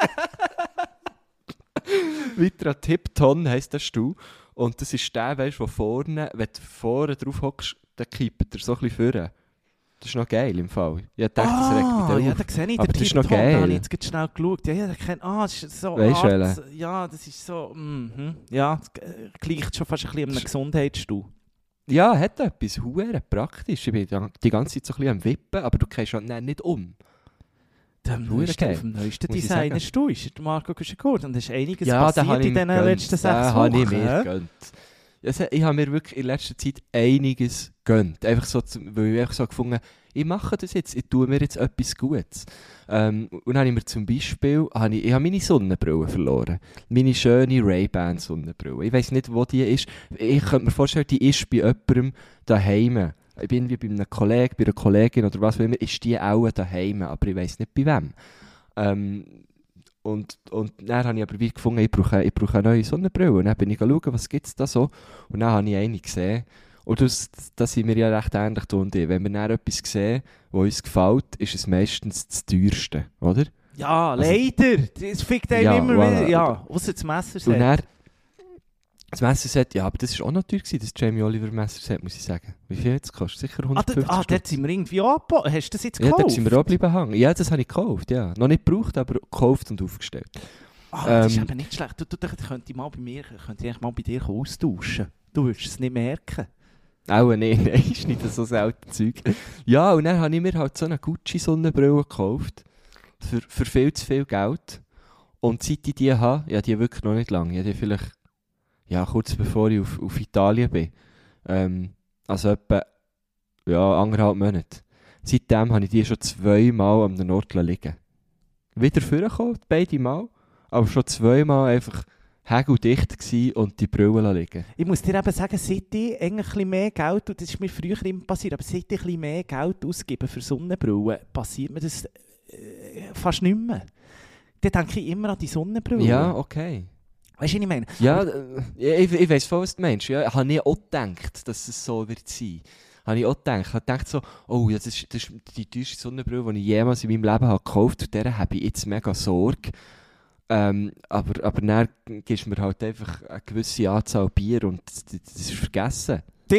Vitra Tipton heisst der Stuhl. Und das ist der, weißt du, vorne, wenn du vorne drauf hockst, dann kippt er so ein bisschen vorne. Das ist noch geil im Fall. Ich dachte, das regt mich auf. Ja, da sehe ich aber den Tipton, da habe ich jetzt schnell geschaut. Ja, der kennt, das ist so weißt du, ja, das ist so, ja, das gleicht schon fast ein bisschen an einem Gesundheitsstuhl. Ja, hat etwas, hure praktisch. Ich bin die ganze Zeit so ein bisschen am Wippen, aber du gehst schon nicht um. Auf dem neuesten Designerstuhl ist der Marco Guschekurt und es ist einiges passiert in den letzten 6 Wochen. Habe ich mir gegönnt. Ich habe mir wirklich in letzter Zeit einiges gegönnt. Einfach so, weil ich einfach so gefunden habe, ich mache das jetzt, ich tue mir jetzt etwas Gutes. Und dann habe ich mir zum Beispiel, ich habe meine Sonnenbrille verloren. Meine schöne Ray-Ban Sonnenbrille. Ich weiss nicht, wo die ist. Ich könnte mir vorstellen, die ist bei jemandem daheim. Ich bin wie bei einem Kollegen, bei einer Kollegin oder was auch immer, ist die auch daheim, aber ich weiss nicht bei wem. Und dann habe ich aber wie gefunden, ich brauche eine neue Sonnenbrille. Und dann bin ich schauen, was gibt es da so. Und dann habe ich eine gesehen. Und das sind wir ja recht ähnlich. Wenn wir dann etwas sehen, das uns gefällt, ist es meistens das teuerste, oder? Ja, also, leider. Das fickt einem immer wieder. Ja, ausser das Messerset. Und dann, das Messerset, ja, aber das war auch noch teuer gewesen, das Jamie Oliver Messerset, muss ich sagen. Wie viel hat es gekostet? Sicher 150 Stutz. Dort sind wir irgendwie angeboten. Hast du das jetzt gekauft? Ja, dort sind wir auch bleiben hängen. Ja, das habe ich gekauft, ja. Noch nicht gebraucht, aber gekauft und aufgestellt. Das ist eben nicht schlecht. Du könnte ich mal bei dir austauschen. Du würdest es nicht merken. Auch nein, ist nicht so selten Zeug. Ja, und dann habe ich mir halt so eine Gucci-Sonnenbrille gekauft. Für viel zu viel Geld. Und seit ich die habe, ja, die wirklich noch nicht lange. Ich habe die vielleicht, ja, kurz bevor ich auf Italien bin. Also etwa, ja, 1,5 Monate. Seitdem habe ich die schon 2-mal am Nord liegen. Wieder vorgekommen, beide Mal. Aber schon 2-mal einfach hägeldicht gsi und die Brille liegen. Ich muss dir eben sagen, seit ich eigentlich mehr Geld, und das ist mir früher immer passiert, aber seit ich ein mehr Geld ausgebe für Sonnenbrillen, passiert mir das fast nicht mehr. Dann denke ich immer an die Sonnenbrille. Ja, okay. Weißt du, was ich meine? Ja, ich weiss voll, was du meinst. Ja, ich habe nie auch gedacht, dass es so wird sein. Habe ich auch gedacht. Ich habe gedacht so, oh, ja, das ist die teuerste Sonnenbrille, die ich jemals in meinem Leben habe gekauft habe. Zu der habe ich jetzt mega Sorge. Aber dann gibst du mir halt einfach eine gewisse Anzahl Bier und das ist vergessen.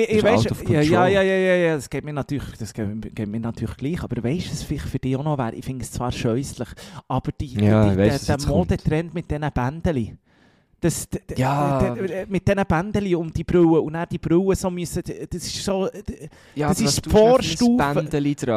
Ja, das geht mir natürlich gleich. Aber weißt du, was vielleicht für dich auch noch wäre? Ich finde es zwar scheußlich, aber der Modetrend mit diesen Bändchen. Mit diesen Bändchen um die Brille und dann die Brille so müssen, das ist so, das ist die Vorstufe.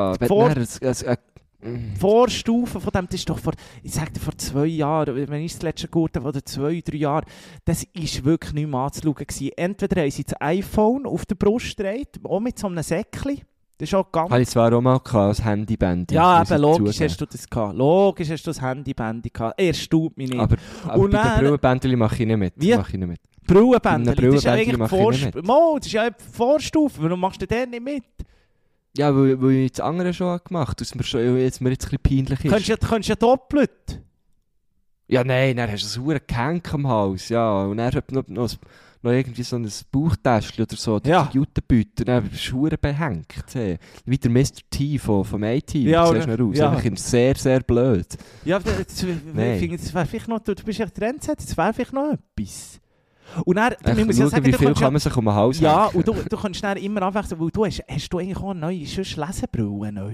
Vorstufe von dem, das ist doch vor 2 Jahren, wenn ich das letzte gehört habe, oder 2-3 Jahre, das war wirklich nicht mehr anzuschauen gewesen. Entweder haben sie das iPhone auf der Brust gedreht, auch mit so einem Säckchen. Das ist auch ganz... Habe ich zwar auch mal als Handybändchen. Ja, eben, logisch hast du das gehabt. Logisch hast du das Handybändchen gehabt. Erstaunt mich nicht. Aber bei den Brillenbändchen mache ich nicht mit. Wie? Brillenbändchen? Das ist ja eigentlich die Vorstufe. Warum machst du den nicht mit? Ja, weil ich das andere schon gemacht habe, dass mir jetzt ein bisschen peinlich ist. Könntest du ja doppelt? Ja, nein, dann hast du ein verdammtes Gehänk am Hals, ja. Und dann hat noch irgendwie so ein Bauchtäschchen oder so, ja. Die Jutebüter, dann bist du verdammt behängt. Hey. Wie der Mr. T vom A-Team, ja, siehst du aus. Ja. Einfach sehr, sehr blöd. Ja, das wäre vielleicht noch, du bist ja Trendsetter, das wäre vielleicht noch etwas. Und dann, muss ja sagen, wie viel kann man sich um den Hals ja, hängen. und du kannst dann immer anwechseln, weil hast du eigentlich auch eine neue Lesebrille neu?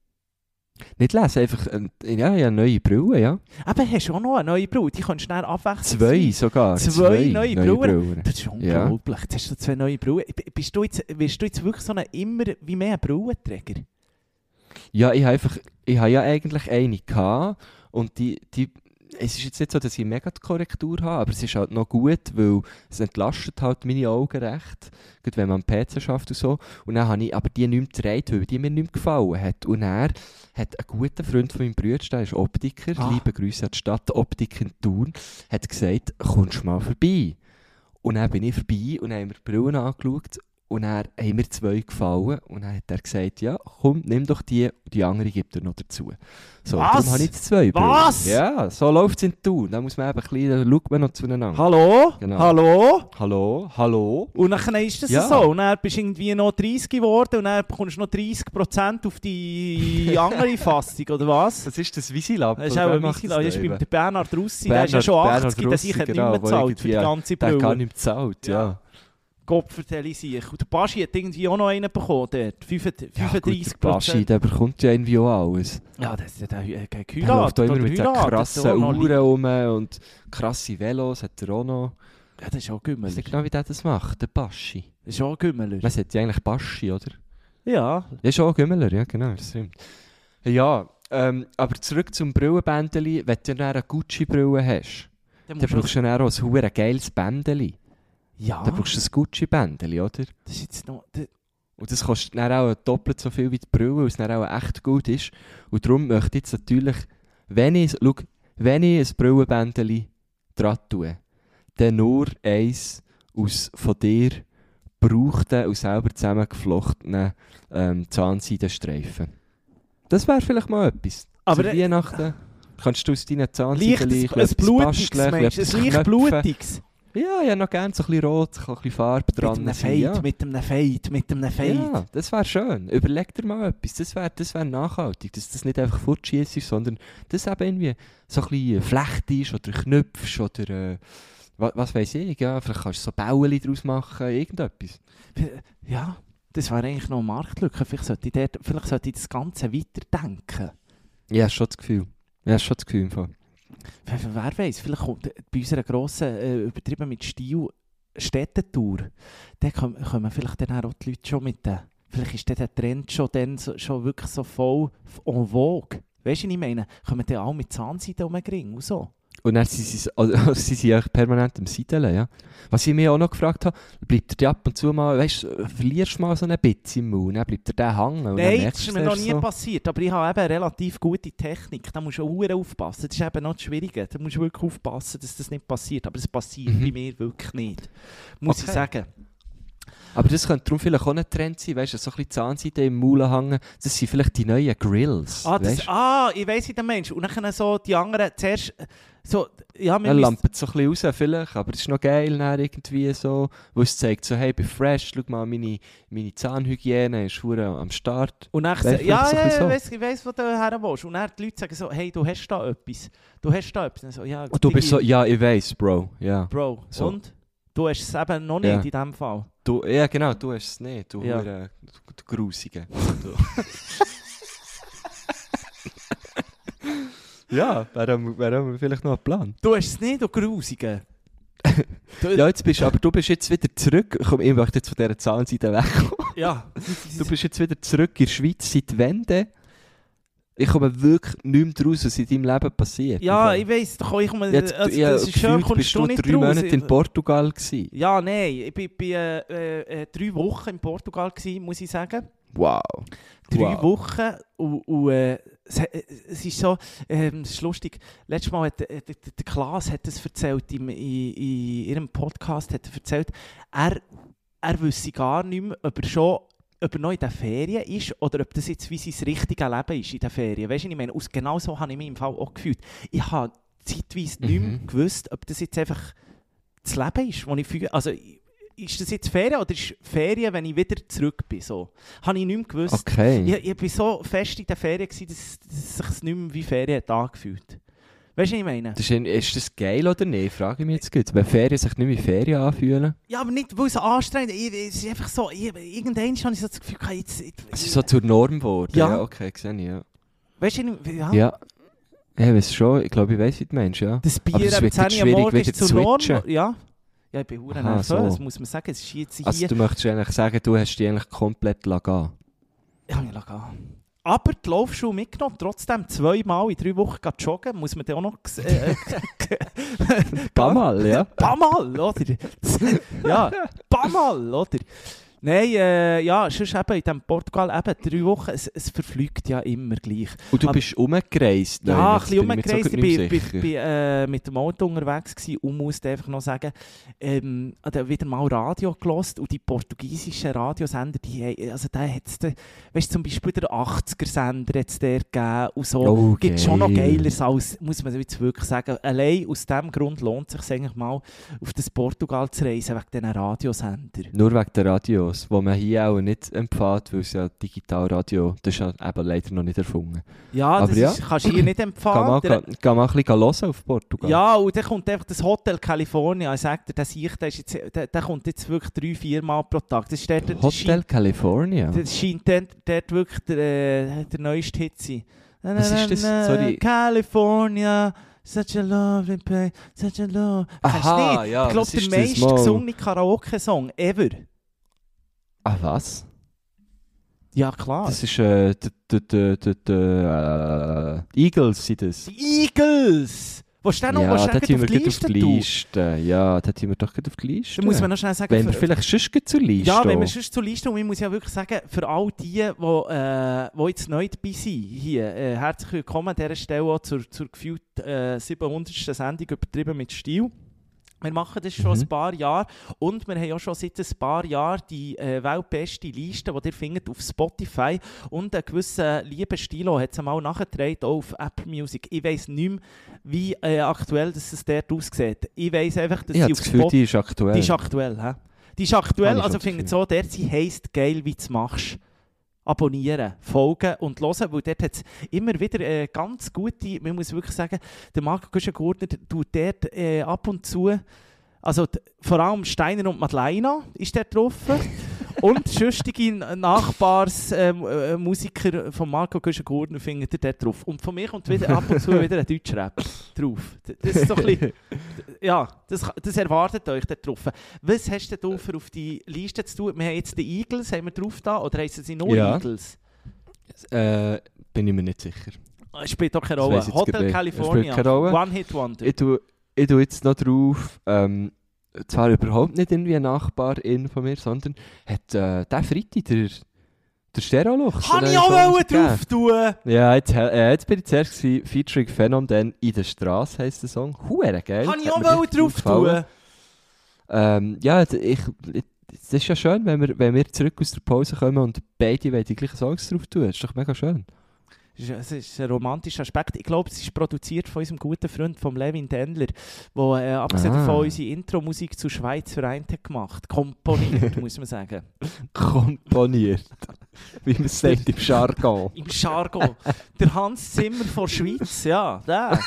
Nicht lesen, einfach eine neue Brille, ja. Aber hast du auch noch eine neue Brille, die kannst du dann abwechseln. 2 sogar. Zwei neue Brillen. Das ist unglaublich, jetzt hast du 2 neue Brillen. Wirst du jetzt wirklich so immer wie mehr Brillenträger? Ja, ich habe ja eigentlich eine gehabt und es ist jetzt nicht so, dass ich mega die Korrektur habe, aber es ist halt noch gut, weil es entlastet halt meine Augen recht, gerade wenn man am PC schafft und so. Und dann habe ich aber die nicht mehr getragen, weil die mir nicht mehr gefallen hat. Und er hat ein guter Freund von meinem Bruder, der ist Optiker, liebe Grüße an die Stadtoptik in Thun, hat gesagt, kommst du mal vorbei? Und dann bin ich vorbei und dann haben wir die Brillen angeschaut und dann haben mir 2 gefallen und dann hat er gesagt, ja, komm, nimm doch die und die andere gibt er noch dazu. So, darum habe ich jetzt 2 Brillen. Was? Ja, so läuft es in Thun. Da muss man eben ein bisschen, schaut man noch zueinander. Hallo? Genau. Hallo? Hallo? Hallo? Und dann ist das so. Und dann bist du irgendwie noch 30 geworden und dann bekommst du noch 30% auf die andere Fassung, oder was? Das ist das Visilab. Das ist auch ein Visilab. Das ist beim Bernhard Russi. Der ist ja schon 80, der sich nicht mehr gezahlt für die ganze Brille. Der kann nicht gezahlt, ja. Gott vertelle ich. Und der Baschi hat irgendwie auch noch einen bekommen dort. 35%. Ja, gut, der Baschi, der bekommt ja irgendwie auch alles. Ja, der geheiratet. Der läuft auch immer mit so krassen Uhren rum und krasse Velos hat er auch noch. Ja, das ist auch Gümmeler. Ich weiß nicht genau, wie der das macht, der Baschi. Das ist auch Gümmeler. Man sagt ja eigentlich Baschi, oder? Ja. Das ist auch Gümmeler, ja genau, das stimmt. Ja, aber zurück zum Brillenbändeli, wenn du eine Gucci-Brille hast, dann brauchst du dann auch ein geiles Bändeli. Ja. Dann brauchst du ein Gucci-Bändeli, oder? Das ist jetzt noch... Und das kostet dann auch doppelt so viel wie die Brille, weil es dann auch echt gut ist. Und darum möchte ich jetzt natürlich, wenn ich ein Brillenbändeli dran tue, dann nur eins aus von dir gebrauchten und selber zusammengeflochtenen Zahnseidenstreifen. Das wäre vielleicht mal etwas. Aber zu Weihnachten kannst du aus deinen Zahnseiden ein blutiges, Mensch, ein leicht blutiges. Ja, ich habe noch gerne so ein bisschen rot, so ein bisschen Farbe dran. Mit einem Fade. Ja, das wäre schön. Überleg dir mal etwas. Das wär nachhaltig. Dass das nicht einfach fortschießt ist, sondern dass eben irgendwie so ein bisschen Flecht ist oder Knöpfe oder was weiss ich. Ja, vielleicht kannst du so Bäueli daraus machen, irgendetwas. Ja, das wäre eigentlich noch eine Marktlücke. Vielleicht sollte ich das Ganze weiterdenken. Ja, hast schon das Gefühl. Im Fall. Wer weiß, vielleicht kommt bei unserer grossen, übertrieben mit Stil, Städtetour, dann kommen vielleicht dann auch die Leute schon mit den... Vielleicht ist der Trend schon wirklich so voll en vogue. Weißt du, was ich meine? Kommen dann auch mit Zahnseiden rumgringen und so. Und dann sind sie eigentlich permanent am Seideln, ja. Was ich mir auch noch gefragt habe, bleibt dir ab und zu mal, weißt du, verlierst du mal so einen Bitz im Mund, dann bleibt dir der hängen. Nein, das ist mir noch nie passiert, aber ich habe eben eine relativ gute Technik, da musst du auch aufpassen, das ist eben noch das Schwierige, da musst du wirklich aufpassen, dass das nicht passiert, aber es passiert bei mir wirklich nicht, muss ich sagen. Aber das könnte darum vielleicht auch ein Trend sein, weißt du, so ein bisschen Zahnseide im Maul hängen, das sind vielleicht die neuen Grills. Ich weiss, wie der Mensch, und dann so die anderen zuerst... So, ja, dann lampert es so ein bisschen raus vielleicht, aber es ist noch geil irgendwie so, wo es zeigt so, hey, ich bin fresh, schau mal, meine Zahnhygiene ist am Start. Und dann weißt, ich weiss, wo du her willst. Und dann die Leute sagen so, hey, du hast da etwas. Und so, ja, und du bist so, ja, ich weiss, Bro. Ja. Bro, so. Und? Du hast es eben noch nicht in diesem Fall. Ja, genau, du hast es nicht, du Grusige. Ja, wäre vielleicht noch ein Plan. Du hast es nicht, du Grusige. Ja, du bist jetzt wieder zurück. Ich möchte jetzt von dieser Zahnseite wegkommen. Ja. Du bist jetzt wieder zurück in der Schweiz seit Wende. Ich komme wirklich nicht mehr raus, was in deinem Leben passiert. Ja, ich weiss doch, das ist schön, kommst du nicht raus. Du 3 Monate in Portugal gewesen. Ja, nein, ich war 3 Wochen in Portugal gewesen, muss ich sagen. Wow. 3 Wochen und es ist so, es ist lustig, letztes Mal hat der Klaas hat es erzählt, in ihrem Podcast hat er erzählt, er wüsste gar nicht mehr, ob er schon ob er noch in den Ferien ist oder ob das jetzt wie sein richtiges Leben ist in den Ferien. Weißt du, ich meine, genau so habe ich mich im Fall auch gefühlt. Ich habe zeitweise nicht mehr gewusst, ob das jetzt einfach das Leben ist, das ich fühle. Also, ist das jetzt Ferien oder ist Ferien, wenn ich wieder zurück bin? So. Habe ich nicht mehr gewusst. Okay. Ich war so fest in den Ferien, dass es sich nicht mehr wie Ferien hat angefühlt. Weißt du, was ich meine? Ist das geil oder nicht? Frage ich mich jetzt gut. Wenn Ferien sich nicht wie Ferien anfühlen? Ja, aber nicht, weil es anstrengend ist. Es ist einfach so, irgendwann habe ich so das Gefühl, jetzt... Es ist so zur Norm geworden. Ja. Ja, okay, sehe ich, ja. Weißt du, ja. Ja. Ja, ich weiß schon. Ich glaube, ich weiss, wie du meinst, ja. Das Aber Bier es am wird 10 Uhr schwierig, morgens wieder ist zur Norm. switchen. Ja. Ja, ich bin verdammt nervös, so. muss man sagen. Es ist jetzt hier... Also du möchtest eigentlich sagen, du hast dich eigentlich komplett gehen. Ja, ich lasse gehen. Aber die Laufschuhe mitgenommen, trotzdem 2-mal in 3 Wochen joggen, muss man dann auch noch... Pamal, ja. Pamal, oder? Ja, Pamal, oder? Nein, ja, sonst eben in diesem Portugal eben 3 Wochen, es verfliegt ja immer gleich. Und du bist umgereist? Ja, ein bisschen umgereist. Ich Ich war mit dem Auto unterwegs und musste einfach noch sagen, wieder mal Radio gehört und die portugiesischen Radiosender, also da hat es, weißt du, zum Beispiel der 80er-Sender jetzt der gegeben und so. Oh, gibt es schon noch Geileres als, muss man jetzt wirklich sagen. Allein aus diesem Grund lohnt es sich eigentlich mal, auf das Portugal zu reisen, wegen diesen Radiosender. Nur wegen der Radios, die man hier auch nicht empfiehlt, weil es ja Digitalradio, das ist ja eben leider noch nicht erfunden. Ja, aber das ja. Kannst du hier nicht empfehlen. Geh mal ein bisschen hören auf Portugal. Ja, und dann kommt einfach das Hotel California. Ich sage dir, der kommt jetzt wirklich 3-4 Mal pro Tag. Das ist Hotel California? Das scheint dort wirklich der neueste Hit zu sein. Was ist das? Sorry. California, such a lovely place, such a love... Aha, ja. Ich glaube, der meist gesungene Karaoke-Song ever. Ah, was? Ja, klar. Das ist Eagles sind das. Die Eagles! Wo steht noch? Ja, da tun wir gut auf die Liste. Ja, da tun wir doch gut auf die Liste. Da muss man noch schnell sagen... Wenn wir vielleicht sonst zur Liste. Ja, wenn wir sonst zur Liste, und ich muss ja wirklich sagen, für all die jetzt neu dabei sind, hier, herzlich willkommen an dieser Stelle auch zur gefühlt 700. Sendung «Übertrieben mit Stil». Wir machen das schon ein paar Jahre und wir haben auch schon seit ein paar Jahren die weltbeste Liste, die ihr findet auf Spotify. Und einen gewissen lieben Stilo hat es einmal nachgetragen, auch auf Apple Music. Ich weiss nicht mehr, wie aktuell es dort aussieht. Ich weiss einfach, dass sie auf Spotify... Die ist aktuell. Die ist aktuell, hä? Die ist aktuell, also findet so, dort sie heisst «Geil, wie du es machst». Abonnieren, folgen und hören, weil dort hat es immer wieder ganz gute, man muss wirklich sagen, der Marco Güschen-Gurtner tut dort ab und zu, also vor allem Steiner und Madeleine ist dort drauf und sonstige Nachbarsmusiker von Marco Güschen-Gurtner findet ihr dort drauf. Und von mir kommt wieder ab und zu wieder ein Deutschrap drauf. Das ist so ein bisschen, ja, das erwartet euch dort drauf. Was hast du für auf die Liste zu tun? Wir haben jetzt die Eagles, haben wir drauf da, oder heissen sie nur Eagles? Bin ich mir nicht sicher. Spielt doch keine Rolle. Hotel California, One-Hit-Wonder. Ich tue jetzt noch drauf, zwar überhaupt nicht irgendwie eine Nachbarin von mir, sondern hat der Freitag der Stereo-Luchs. Kann ich auch drauf tun? Ja, jetzt bin ich zuerst featuring Phänomen in der Straße, heisst der Song. Huere geil. Kann ich auch drauf tun? Ja, es ist ja schön, wenn wir zurück aus der Pause kommen und beide die gleichen Songs drauf tun. Das ist doch mega schön. Es ist ein romantischer Aspekt. Ich glaube, es ist produziert von unserem guten Freund von Levin Dendler, der abgesehen davon unsere Intro-Musik zu Schweiz vereint hat gemacht. Komponiert, muss man sagen. Komponiert. Wie man es sagt im Jargon. Im Jargon. Der Hans Zimmer von Schweiz, ja, der.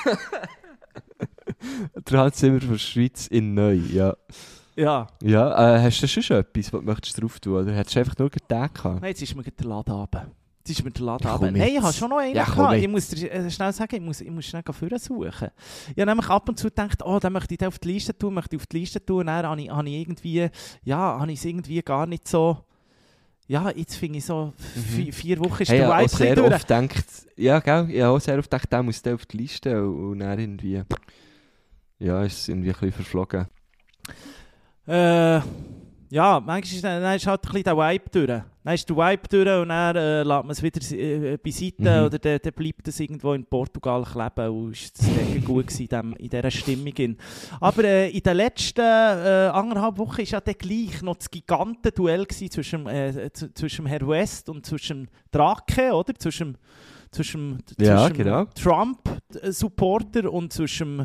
Der Hans Zimmer von Schweiz in Neu, ja. Ja. Ja, hast du schon etwas, was du möchtest drauf tun? Oder hättest du einfach nur gedacht? Nein, jetzt ist mir der Laden runter. Nein, ich habe schon noch einen gehabt. Ich muss dir schnell sagen, ich muss schnell vorher suchen. Ich habe nämlich ab und zu gedacht, oh, dann möchte ich auf die Liste tun, und dann habe ich irgendwie, ja, habe ich es irgendwie gar nicht so, ja, jetzt finde ich so, 4 Wochen ist der Vibe sehr oft gedacht, ja, gell, ich habe auch sehr oft gedacht, der muss auf die Liste und dann irgendwie, ja, ist es irgendwie ein bisschen verflogen. Ja, manchmal ist halt ein bisschen der Vibe durch. Dann ist der Vibe durch und dann lässt man es wieder beiseite oder dann bleibt es irgendwo in Portugal kleben und ist das gut gewesen in dieser Stimmung. Aber in den letzten 1,5 Wochen war ja dann gleich noch das Gigantenduell zwischen Herr West und zwischen Drake, oder? Zwischen genau. Trump-Supporter und zwischen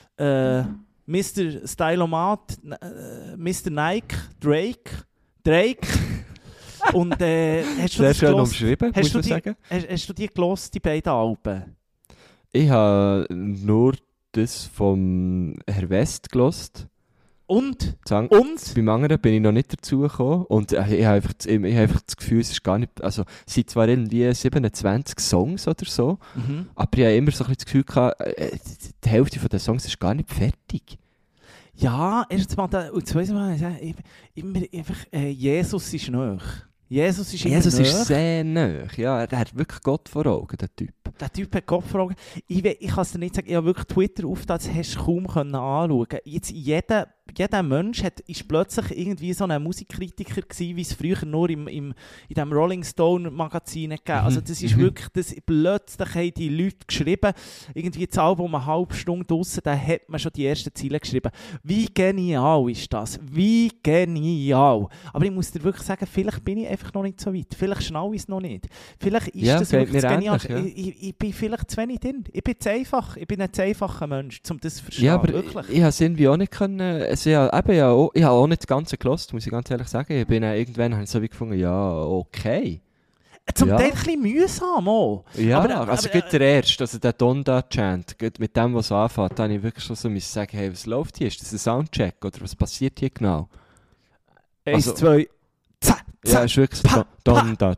Mr. Stylomat, Mr. Nike, Drake. Und hast du sehr das schön gehört? umschrieben, muss man sagen. Hast du die gehört, die beiden Alben? Ich habe nur das vom Herr West gehört. Und? Beim anderen bin ich noch nicht dazu gekommen. Und ich habe einfach das Gefühl, es ist gar nicht... Also, es sind zwar irgendwie 27 Songs oder so, aber ich habe immer so ein bisschen das Gefühl gehabt, die Hälfte der Songs ist gar nicht fertig. Ja, erstens mal, und zweitens mal, immer einfach, Jesus ist nahe. Jesus ist sehr nahe. Ja, er hat wirklich Gott vor Augen, der Typ. Der Typ hat Gott vor Augen. Ich kann es dir nicht sagen, ich habe wirklich Twitter aufgetan, das hast du kaum anschauen können. Jetzt jeder Mensch ist plötzlich irgendwie so ein Musikkritiker gewesen, wie es früher nur in dem Rolling Stone Magazin gegeben. Also das ist wirklich, plötzlich haben die Leute geschrieben, irgendwie das Album eine halbe Stunde draussen, da hat man schon die ersten Ziele geschrieben. Wie genial ist das? Wie genial! Aber ich muss dir wirklich sagen, vielleicht bin ich einfach noch nicht so weit. Vielleicht schnaue ich es noch nicht. Vielleicht ist das wirklich genial. Ich bin vielleicht zu wenig drin. Ich bin ein zu einfacher Mensch, um das zu verstehen. Ja, aber wirklich. ich habe es irgendwie auch nicht können... Also ich habe auch nicht das Ganze gehört, muss ich ganz ehrlich sagen. Irgendwann habe ich so wie gefunden, ja, okay. Zum Teil ein bisschen mühsam auch. Ja, aber der erste, also der Donda-Chant, mit dem, was anfängt, da habe ich wirklich schon so müssen sagen, hey, was läuft hier? Ist das ein Soundcheck oder was passiert hier genau? 1, 2... Ja, ist wirklich so. Donda.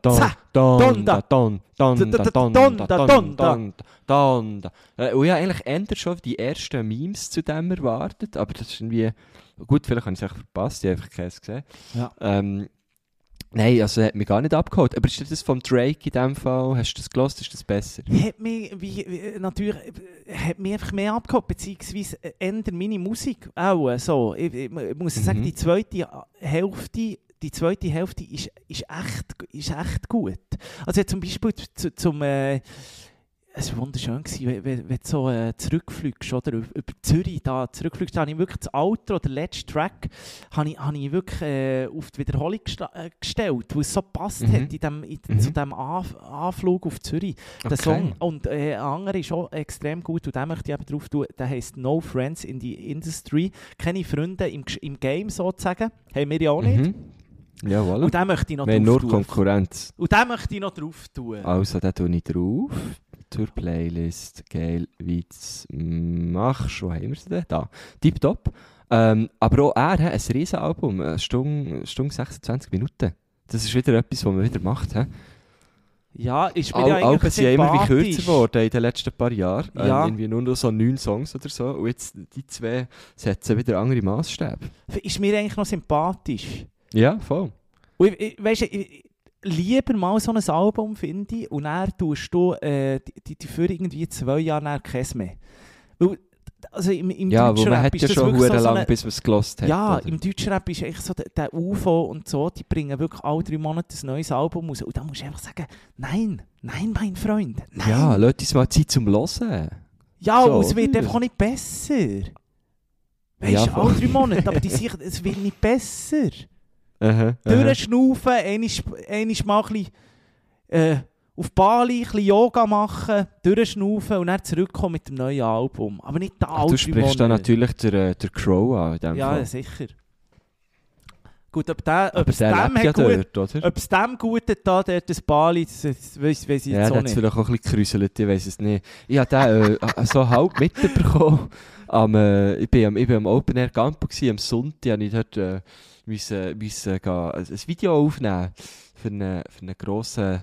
Und ich habe eigentlich eher schon die ersten Memes zu dem erwartet, aber das ist irgendwie... Gut, vielleicht habe ich es echt verpasst, ich habe einfach keins gesehen. Ja. Nein, also hat mich gar nicht abgeholt. Aber ist das vom Drake in dem Fall? Hast du das gehört? Ist das besser? Hat mich einfach mehr abgeholt, beziehungsweise eher meine Musik auch so. Ich muss sagen, die zweite Hälfte ist echt gut. Also zum Beispiel es war wunderschön, wenn du so zurückfliegst, oder? Über Zürich da zurückfliegst, da habe ich wirklich das Outro, der letzte Track, habe ich wirklich auf die Wiederholung gestellt, wo es so gepasst hat zu diesem Anflug auf Zürich. Der Okay. Song. Und der andere ist auch extrem gut und den möchte ich eben drauf tun, der heisst «No Friends in the Industry». Keine Freunde im Game sozusagen, haben wir ja auch nicht. Ja, voilà. Und den möchte ich noch Wir haben drauf nur tun. Konkurrenz. Und den möchte ich noch drauf tun. Also, den tue ich drauf. Zur Playlist. Geil, Witz, machst du. Wo haben wir sie denn? Da. Tipptopp. Aber auch er hat ein Riesenalbum. Eine Stunde 26 Minuten. Das ist wieder etwas, was man wieder macht. He? Ja, ist mir ja eigentlich sind ja immer wie kürzer sympathisch. geworden in den letzten paar Jahren. Ja. Irgendwie nur noch so 9 Songs oder so. Und jetzt die zwei setzen wieder andere Maßstäbe. Ist mir eigentlich noch sympathisch. Ja, voll. Und weisst du, lieber mal so ein Album, finde ich, und dann tust du die für irgendwie 2 Jahre nach keins mehr. Weil, also im Ja, deutschen wo man Rap hat ist ja das schon wirklich hure so lang, eine, bis man es gelost hat. ja, oder? im deutschen Rap ist echt so der UFO und so, die bringen wirklich alle 3 Monate ein neues Album raus. Und da musst du einfach sagen, nein, mein Freund, nein. Ja, lass uns mal Zeit zum Hören. Ja, so, und es wird oder? einfach auch nicht besser. Weißt Ja, du, voll. alle 3 Monate, aber es wird nicht besser. Aha. Durchschnaufen, einmal mal ein bisschen, auf Bali ein bisschen Yoga machen, durchschnaufen und dann zurückkommen mit dem neuen Album. Aber nicht da Ach, du sprichst da natürlich der Crow an in dem Ja, Fall. sicher. Gut, ob Aber es der dem lebt ja hat gut, dort, oder? ob es dem gut hat, das Bali, das weiss ich Ja, jetzt der auch hat es nicht. vielleicht auch ein bisschen gekräuselt, ich weiss es nicht. Ich habe den so halb mitbekommen. Ich bin am Open Air Campo gsi, am Sonntag habe ich dort müssen gehen, ein Video aufnehmen für einen grossen,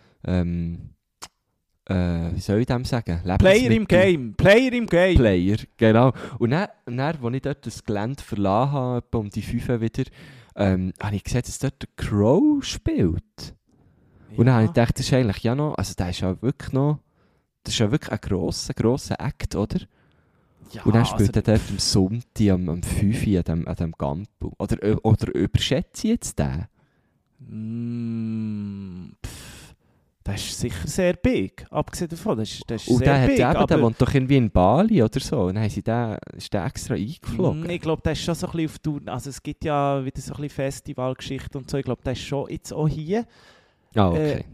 wie soll ich dem sagen? Player im Game. Player, genau. Und dann, als ich dort das Gelände verlassen habe, etwa um die 5 wieder, habe ich gesehen, dass dort der Crow spielt. Und dann habe ich gedacht, das ist eigentlich ja noch, also der ist ja wirklich noch, das ist ja wirklich ein grosser Act, oder? Ja, und dann spielt er dort am Sonntag, am 5 Uhr an diesem Campo. Oder überschätze ich jetzt den? Das ist sicher sehr big, abgesehen davon. Das ist und sehr big. Der wohnt doch irgendwie in Bali oder so. Dann ist der extra eingeflogen. Ich glaube, das ist schon so ein bisschen auf Tour. Also es gibt ja wieder so ein bisschen Festivalgeschichte und so. Ich glaube, das ist schon jetzt auch hier. Ah, okay.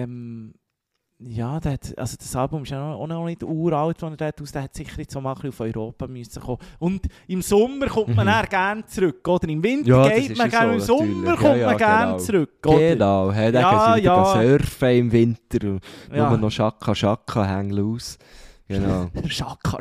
Ja, das Album ist ja auch noch nicht uralt, das er dort aus. Der hat sicher jetzt auch mal auf Europa müssen kommen. Und im Sommer kommt man dann gerne zurück, oder? Im Winter geht man gerne, so, im Sommer kommt man gerne zurück, oder? Genau, hey, dann gehen sie wieder surfen im Winter und nur noch Schaka, hang los. Genau. Schaka.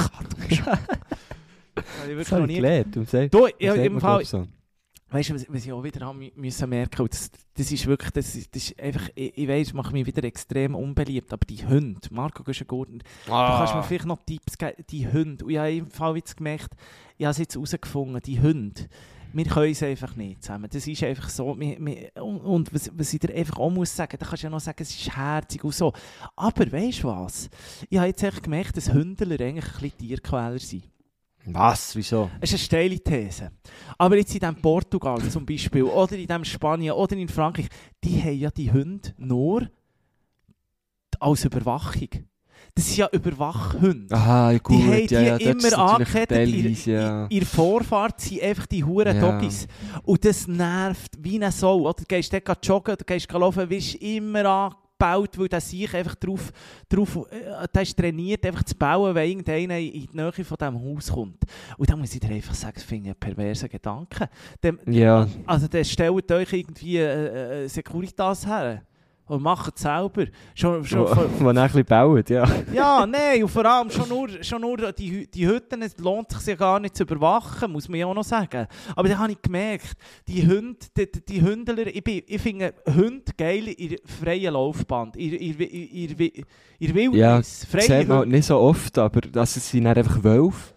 Das habe ich gelernt. Im Fall... Weißt du, was ich auch wieder müssen merken musste, das ist wirklich, das ist einfach, ich weiss, ich mache mich wieder extrem unbeliebt, aber die Hunde, Marco Güschen-Gurtner, du kannst mir vielleicht noch Tipps geben, die Hunde, und ich habe im Fall jetzt gemerkt, ich habe es jetzt herausgefunden, die Hunde, wir können es einfach nicht zusammen, das ist einfach so, und was ich dir einfach auch muss sagen, da kannst du ja noch sagen, es ist herzig und so, aber weißt du was, ich habe jetzt echt gemerkt, dass Hündler eigentlich ein bisschen Tierquäler sind. Was? Wieso? Es ist eine steile These. Aber jetzt in diesem Portugal zum Beispiel, oder in diesem Spanien, oder in Frankreich, die haben ja die Hunde nur als Überwachung. Das sind ja Überwachhunde. Aha, gut. Die haben die ja, immer angekettet. In Vorfahrt sind einfach die huren Doggies. Und das nervt wie eine Sau. Oder du gehst dort joggen, du gehst laufen, wirst immer angebaut, weil der sich einfach drauf der ist trainiert, einfach zu bauen, wenn irgendeiner in die Nähe von diesem Haus kommt. Und dann muss ich dir einfach sagen, das finde ich einen perversen Gedanken. Also dann stellt euch irgendwie Securitas her. Und macht es selber. Man ein bisschen baut, ja. Ja, nein, und vor allem schon nur die Hütten, es lohnt sich ja gar nicht zu überwachen, muss man ja auch noch sagen. Aber dann habe ich gemerkt, die Hunde, die Hündler, ich finde Hunde geil in der freien Laufbahn, in Wildnis. Ja, das sieht man nicht so oft, aber das sind dann einfach Wölfe.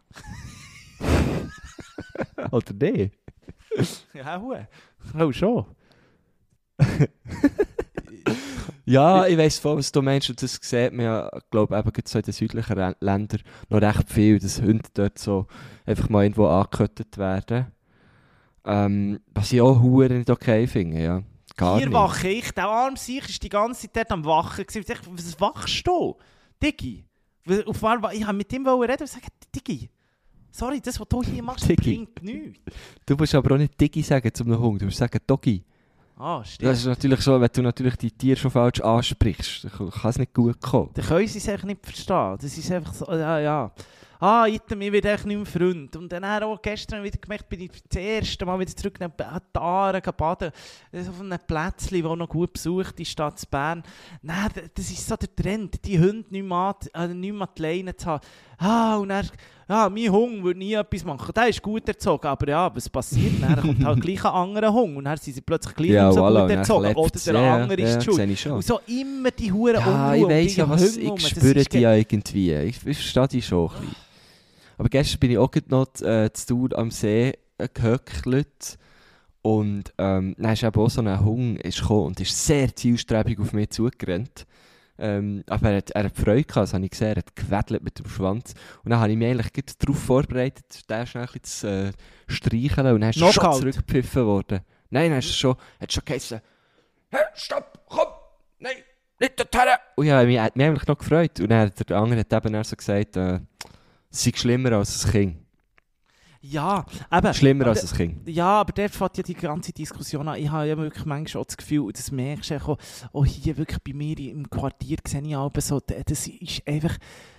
Oder nicht? Ja, auch schon. Ja, ich weiss voll, was du meinst, und das sieht man ja, glaube ich, so in den südlichen Ländern noch recht viel, dass Hunde dort so einfach mal irgendwo angekettet werden. Was ich auch verdammt nicht okay finde, ja. Gar Hier nicht. wache ich, der arme Sieg ist die ganze Zeit am Wachen gewesen. Was wachst du? Diggi? Ich wollte mit ihm reden und sagen, Diggi, sorry, das, was du hier machst, bringt nichts. Du musst aber auch nicht Diggi sagen zu einem Hund, du musst sagen Doggi. Ah, stimmt. Das ist natürlich so, wenn du natürlich die Tiere schon falsch ansprichst, dann kann es nicht gut kommen. Dann können sie es einfach nicht verstehen. Das ist einfach so, ja. Ah, heute, mir wird echt nicht mehr Freund. Und dann auch gestern wieder gemerkt, bin ich das erste Mal wieder zurück nach die Aare baden. Auf einem Plätzchen, das noch gut besucht ist, Stadt Bern. Nein, das ist so der Trend, die Hunde nicht mehr die Leine zu haben. Und dann, mein Hund würde nie etwas machen. Der ist gut erzogen, aber ja, was passiert? Dann kommt halt gleich ein anderer Hund und dann sind sie plötzlich gleich nicht so gut erzogen. Oder der andere ist schuld. Und so immer die Huren ich weiss ja, ich spüre die ja irgendwie. Ich verstehe die schon ein bisschen. Aber gestern bin ich auch noch zu Thun am See gehöckelt und dann ist eben auch so ein Hund gekommen und ist sehr zielstrebig auf mich zugerannt. Aber er hat Freude gehabt, das habe ich gesehen, er hat gewedelt mit dem Schwanz. Und dann habe ich mich eigentlich darauf vorbereitet, den schnell zu streicheln und dann ist er schon zurückgepfiffen worden. Nein, dann ist er hat schon geheißen, hey, stopp, komm, nein, nicht dorthin. Und ja, mich hat mich eigentlich noch gefreut. Und dann hat der andere eben so gesagt, es sei schlimmer als ein Kind. Ja, aber... Schlimmer als ein Kind. Ja, aber dort fängt ja die ganze Diskussion an. Ich habe ja wirklich manchmal auch das Gefühl, das merkst du auch hier wirklich bei mir im Quartier, sehe ich auch so, das ist einfach...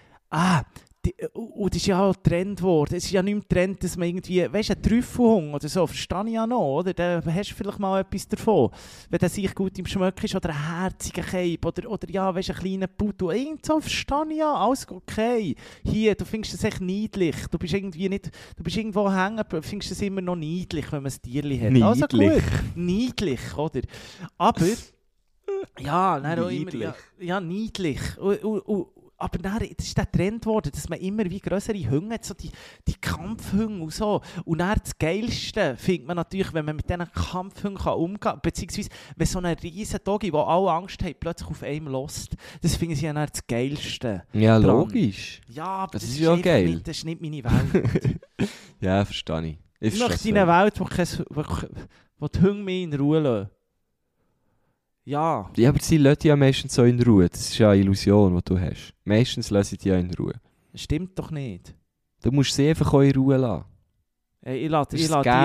Und das ist ja auch Trend geworden. Es ist ja nicht mehr Trend, dass man irgendwie, weißt du, einen Trüffelhund oder so, verstehe ich ja noch, oder? Da hast du vielleicht mal etwas davon. Wenn der sich gut im Schmeck ist, oder ein herziger Cape, oder ja, weißt du, ein kleiner Pudel. Irgend so verstehe ich ja, alles okay. Hier, du findest das echt niedlich. Du bist irgendwo hängen, findest es immer noch niedlich, wenn man ein Tierchen hat. Niedlich. Also gut, niedlich, oder? Aber, ja, nein, auch immer, ja, niedlich. Aber dann, das ist der Trend geworden, dass man immer wie grössere Hunde hat, so die Kampfhunde und so. Und dann das Geilste findet man natürlich, wenn man mit diesen Kampfhunden umgehen kann, beziehungsweise wenn so ein riesen Doggy, der alle Angst haben, plötzlich auf einem lässt. Das finde ich ja dann das Geilste. Ja, dran. Logisch. Ja, aber das ist ja geil. Nicht, das ist nicht meine Welt. Ja, verstehe ich. Ich möchte in einer Welt, wo die Hunde mich in Ruhe lassen. Ja. Ja, aber sie lassen dich ja meistens so in Ruhe. Das ist ja eine Illusion, die du hast. Meistens lassen sie dich ja in Ruhe. Das stimmt doch nicht. Du musst sie einfach auch in Ruhe lassen. Ich lasse die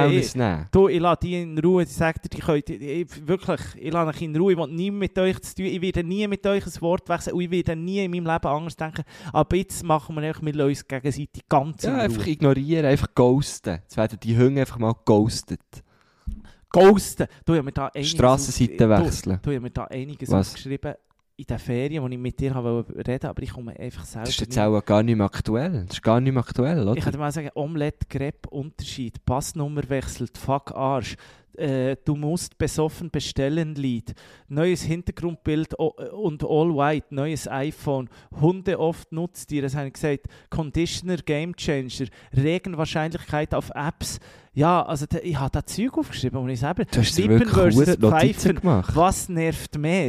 in Ruhe. Ich sage dir, ich lasse euch in Ruhe. Ich will nie mit euch zu tun. Ich werde nie mit euch ein Wort wechseln und ich werde nie in meinem Leben anders denken. Aber jetzt machen wir einfach mit uns gegenseitig ganz in Ruhe. Einfach ignorieren, einfach ghosten. Jetzt werden die Hunde einfach mal ghostet. Ghosten. Du hast mir da Strassenseite wechseln. Du hast mir da einiges aufgeschrieben in den Ferien, wo ich mit dir reden wollte, aber ich komme einfach selber. Das ist jetzt auch gar nicht mehr aktuell. Das ist gar nicht mehr aktuell, oder? Ich könnte mal sagen, Omelette, Crepe, Unterschied, Passnummer wechselt, fuck Arsch. Du musst besoffen bestellen Lied, neues Hintergrundbild und all white, neues iPhone, Hunde oft nutzt ihr, das habe ich gesagt, Conditioner, Game Changer, Regenwahrscheinlichkeit auf Apps. Ja, also ich habe da Zeug aufgeschrieben und ich selber. Du hast wirklich versus Pfeifen gemacht. Was nervt mehr?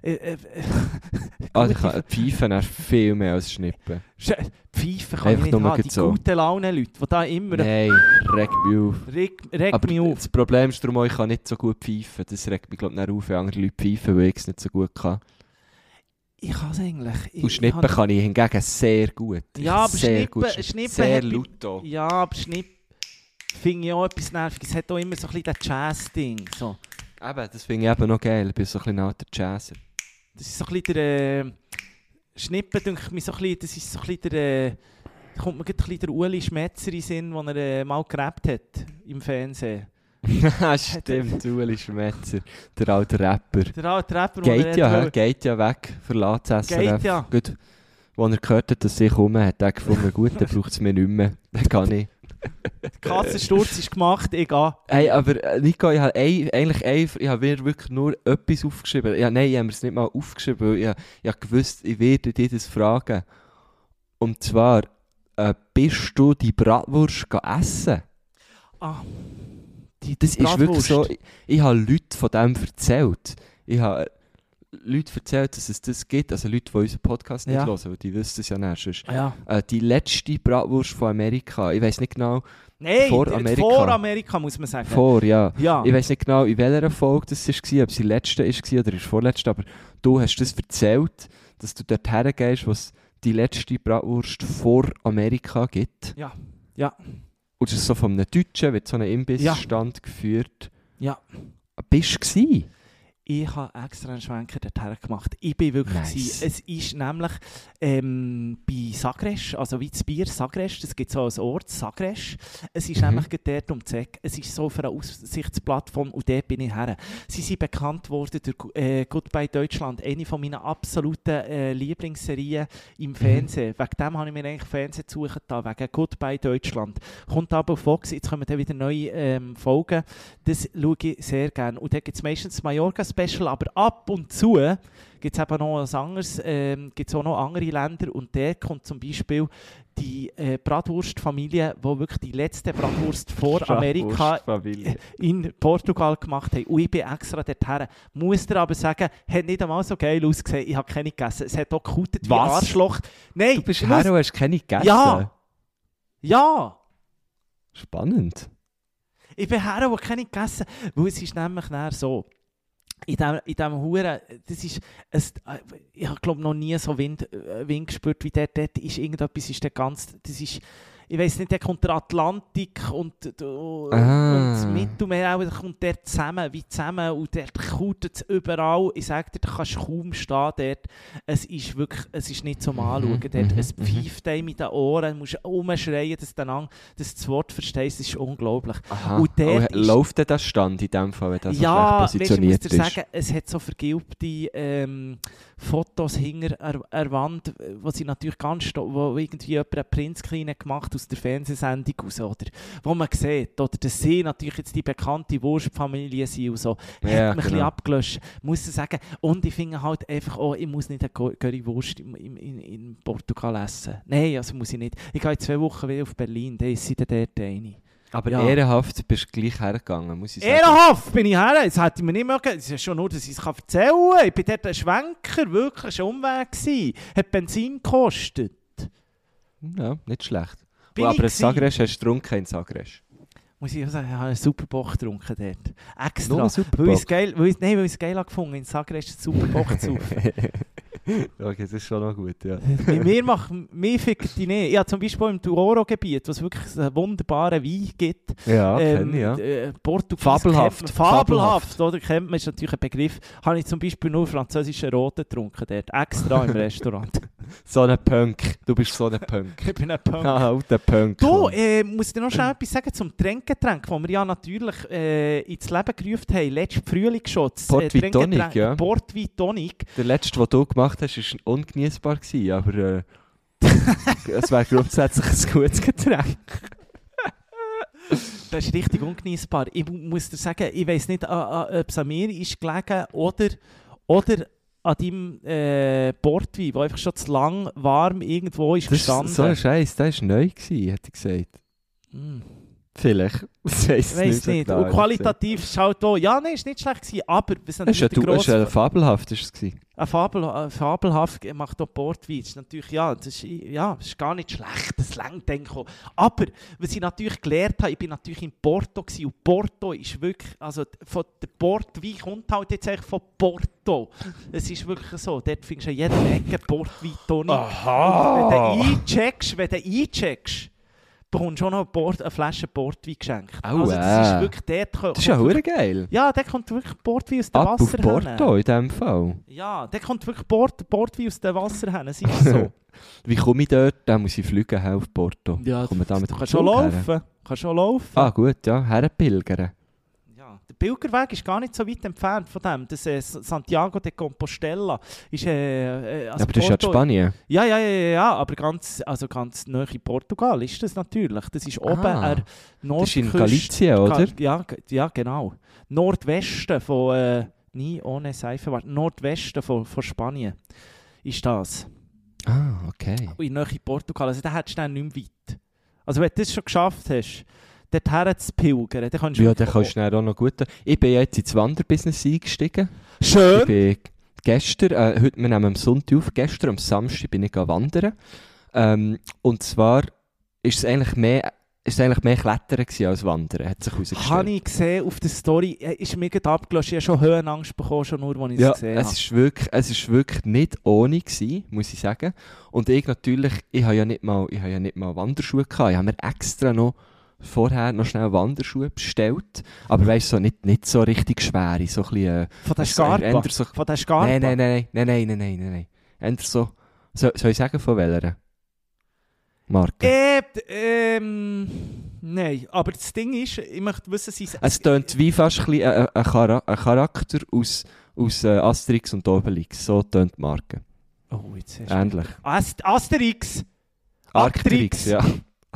Pfeifen nervt viel mehr als Schnippen. Pfeifen kann ich nicht haben. Die so. Guten Laune-Leute, die da immer... Nein, regt mich auf. Regt mich auf. Das Problem ist darum, ich kann nicht so gut pfeifen. Das regt mich glaube ich nicht auf, wenn andere Leute pfeifen, weil ich es nicht so gut kann. Ich kann es eigentlich. Und Schnippen kann ich hingegen sehr gut. Ja, aber Schnippen sehr laut. Ja, aber Schnippen finde ich auch etwas Nerviges. Es hat auch immer so ein bisschen das Jazz-Ding. So. Eben, das finde ich eben noch geil. Ich bin so ein bisschen ein alter Jazzer. Das ist so ein bisschen der... Schnippen, denke ich mir so ein bisschen, das ist so ein bisschen der... Da kommt mir ein bisschen der Uli Schmetzer in den Sinn, den er mal gerappt hat im Fernsehen. Stimmt, Uli Schmetzer, der alte Rapper. Der alte Rapper, geht ja weg, verlässt das SRF. Geht ja. Gut, als er gehört hat, dass ich komme, hat er gefunden, gut, dann braucht es mir nicht mehr. Dann kann ich. Der Kassensturz ist gemacht, ich gehe. Hey, aber Nico, ich habe wirklich nur etwas aufgeschrieben. Ich habe mir es nicht mal aufgeschrieben, weil ich habe gewusst, ich werde dir das fragen. Und zwar, bist du die Bratwurst essen? Das ist wirklich so, ich habe Leuten von dem erzählt. Ich habe Leute erzählt, dass es das gibt, also Leute, die unseren Podcast nicht hören, weil die wissen es ja nicht. Die letzte Bratwurst von Amerika, ich weiss nicht genau... Nein, vor Amerika muss man sagen. Ja. Ich weiss nicht genau, in welcher Folge das war, ob es die letzte war oder die vorletzte, aber du hast das erzählt, dass du dort hergehst, wo es die letzte Bratwurst vor Amerika gibt. Ja. Und das ist so von einem Deutschen, wird so ein Imbissstand geführt. Ja. Bist du gewesen? Ich habe extra einen Schwenker dorthin gemacht. Ich bin wirklich nice. Es ist nämlich bei Sagres, also wie das Bier Sagres, das gibt es auch als Ort, Sagres. Es ist nämlich dort um die Ecke. Es ist so für eine Aussichtsplattform und dort bin ich her. Sie sind bekannt worden durch Goodbye Deutschland, eine von meinen absoluten Lieblingsserien im Fernsehen. Wegen dem habe ich mir eigentlich Fernsehen suchen da, wegen Goodbye Deutschland. Kommt aber auf Fox, jetzt kommen dann wieder neue Folgen. Das schaue ich sehr gerne. Und da gibt es meistens Mallorca Special, aber ab und zu gibt es eben noch was anderes, gibt es auch noch andere Länder und der kommt zum Beispiel die Bratwurstfamilie, die wirklich die letzte Bratwurst vor Amerika in Portugal gemacht hat. Und ich bin extra dorthin. Muss dir aber sagen, hat nicht einmal so geil ausgesehen. Ich habe keine gegessen. Es hat auch gekautet wie Arschloch. Nein, du bist her und hast keine gegessen? Ja! Spannend. Ich bin her und keine gegessen, weil es ist nämlich so. In diesem Huren, das ist, ich habe glaube noch nie so Wind gespürt wie dort ist irgendetwas, ist der ganz, das ist, ich weiss nicht, der kommt der Atlantik und das Mittelmeer auch, der kommt der zusammen und der kautet es überall. Ich sage dir, da kannst du kaum stehen dort. Es ist wirklich, es ist nicht zum Anschauen dort. Es pfeift einem in den Ohren, du musst rumschreien, dass du das Wort verstehst, das ist unglaublich. Und läuft denn das Stand in dem Fall, wenn das so schlecht positioniert ist? Ja, ich muss dir sagen, es hat so vergilbte Fotos hinter der Wand, wo sie natürlich wo irgendwie jemand einen Prinzkleinen gemacht und aus der Fernsehsendung raus, oder? Wo man sieht, oder dass sie natürlich jetzt die bekannte Wurstfamilie sind und so, hat man ein bisschen abgelöscht, muss ich sagen. Und ich finde halt einfach auch, ich muss nicht eine Currywurst in Portugal essen. Nein, also muss ich nicht. Ich gehe in 2 Wochen wieder auf Berlin, da ist sie dann dort eine. Aber ehrenhaft bist du gleich hergegangen, muss ich sagen. Ehrenhaft bin ich her, das hätte ich mir nicht mögen. Es ist schon nur, dass ich es erzählen kann. Ich bin dort ein Schwenker, wirklich ein Umweg gewesen. Hat Benzin gekostet. Ja, nicht schlecht. Aber ein Sagres hast du getrunken in Sagres? Muss ich auch sagen, ich habe einen Superbock getrunken dort. Extra. Nur Superbock? Weil ich es geil gefunden in Sagres einen Superbock zu saufen. Okay, das ist schon noch gut, ja. Mir fickt die nicht. Ja, zum Beispiel im Douro-Gebiet, wo es wirklich einen wunderbaren Wein gibt. Ja, kenne ich, ja. Fabelhaft, oder? Kennt man, ist natürlich ein Begriff. Habe ich zum Beispiel nur französischen Roten getrunken dort. Extra im Restaurant. So ein Punk. Du bist so ein Punk. Ich bin ein Punk. Ah, alter Punk. Du, muss ich dir noch schnell etwas sagen zum Trinkgetränk, das wir ja natürlich ins Leben gerufen haben. Letzten Frühling schon. Portwein Tonic, ja. Portwein Tonic. Der letzte, den du gemacht hast, war ungenießbar, aber es wäre grundsätzlich ein gutes Getränk. Das ist richtig ungenießbar. Ich muss dir sagen, ich weiss nicht, ob es an mir ist gelegen oder an deinem Portwein, der einfach schon zu lang warm irgendwo ist gestanden. So ein Scheiß, der war neu, hätte ich gesagt. Vielleicht. Ich weiss nicht. Und qualitativ ist es halt auch, ja, nein, ist nicht schlecht gewesen, aber es ist fabelhaft, ist es fabelhaft macht auch Portwein. Das ist natürlich, das ist gar nicht schlecht, das längt, denke ich auch. Aber, was ich natürlich gelernt habe, ich bin natürlich in Porto gewesen, und Porto ist wirklich, also von der Portwein kommt halt jetzt eigentlich von Porto. Es ist wirklich so, dort findest du an jeder Ecke Portwein, Toni. Aha! Wenn du eincheckst, bekommst du auch noch eine Flasche Portwein geschenkt. Oh, also das ist wirklich dort. Das ist ja verdammt geil. Ja, der kommt wirklich Portwein aus dem Wasser auf Porto in diesem Fall. Ja, der kommt wirklich Portwein aus dem Wasser hin. Es ist so. Wie komme ich dort? Dann muss ich fliegen auf Porto. Ja, du kannst schon laufen. Ah gut, ja, herpilgern. Ja, der Pilgerweg ist gar nicht so weit entfernt von dem. Das Santiago de Compostela ist aber das ist ja Spanien. Ja, aber ganz nahe in Portugal ist das natürlich. Das ist oben an Nordküste. Das ist in Galicien, oder? Ja, genau. Nordwesten von ohne Seifenwart. Nordwesten von Spanien ist das. Ah, okay. Und in Nähe Portugal. Also da hättest du dann nicht mehr weit. Also wenn du das schon geschafft hast, dorthin zu pilgern, dann kannst du... Ja, dann kannst du auch noch gut... Ich bin jetzt ins Wanderbusiness eingestiegen. Schön! Ich bin gestern, heute, wir nehmen am Sonntag auf, gestern am Samstag bin ich wandern. Und zwar ist es eigentlich mehr Klettern als Wandern, hat sich herausgestellt. Habe ich gesehen auf der Story, ist mir gerade abgelöscht, ich habe schon Höhenangst bekommen, schon nur, als ich es gesehen habe. Es ist wirklich nicht ohne gewesen, muss ich sagen. Und ich natürlich, ich habe ja nicht mal Wanderschuhe gehabt, ich habe mir extra noch vorher noch schnell Wanderschuhe bestellt, aber weißt du, so nicht so richtig schwere, so ein bisschen... Von der Scarpa? Von der Scarpa? Nein. Eher so, soll ich sagen, von welcher Marke? Nein, aber das Ding ist, ich möchte wissen, es tönt wie fast ein bisschen ein Charakter aus Asterix und Obelix, so tönt die Marke. Oh, jetzt hast ähnlich. Asterix! Arctrix, ja.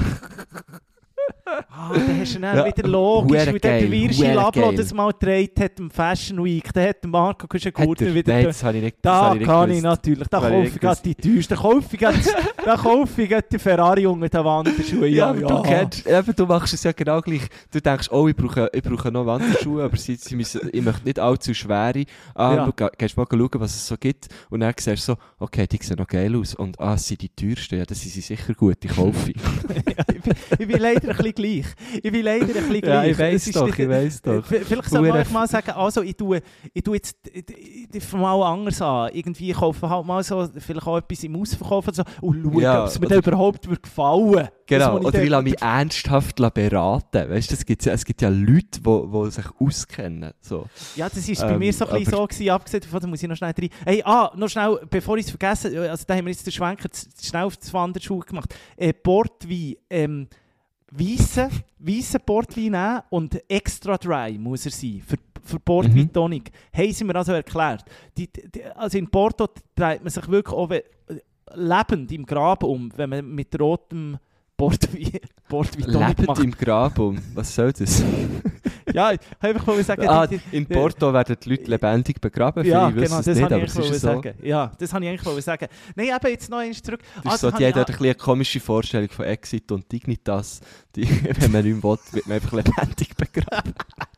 Dann hast du dann wieder logisch, wie der Virgil Abloh das mal getragen hat im Fashion Week. Da hat der Marco Kuschengurtner wieder... Nein, das habe ich nicht Da kann ich natürlich. Da kaufe ich gerade die teuersten. Da kaufe ich die Ferrari unter den Wanderschuhen. Ja. Du machst es ja genau gleich. Du denkst, ich brauche noch Wanderschuhe, aber ich möchte nicht allzu schwere. Du gehst mal schauen, was es so gibt. Und dann siehst du so, okay, die sehen noch geil aus. Und es sind die teuersten. Ja, das sind sicher gut, die kaufe ich. Ich bin leider ein bisschen gleich. Ja, ich weiss doch. Vielleicht soll ich mal sagen, also ich tue jetzt mal anders an. Irgendwie kaufe halt mal so, vielleicht auch etwas im Ausverkauf und so, und schaue, ob es mir überhaupt gefallen würde. Genau, oder ich lasse mich ernsthaft beraten. Weißt du, es gibt ja Leute, die sich auskennen. So. Ja, das war bei mir so ein bisschen so gewesen, abgesehen davon, da muss ich noch schnell rein. Hey, noch schnell, bevor ich es vergesse, also da haben wir jetzt den Schwenker schnell auf das Wanderschuh gemacht. Portwein, weissen Portwein nehmen und extra dry muss er sein, für Portwein Tonic. Haben sie mir also erklärt. Also in Porto dreht man sich wirklich auch lebend im Graben um, wenn man mit rotem Bordvitton Lebt im Grab um. Was soll das? Ja, einfach wollte sagen... In Porto werden die Leute lebendig begraben. Ja, genau, das wollte ich eigentlich sagen. Ja, das wollte ich eigentlich sagen. Nein, eben jetzt noch eins zurück. Das ist so, die hat eine komische Vorstellung von Exit und Dignitas. Wenn man nicht mehr will, wird man einfach lebendig begraben.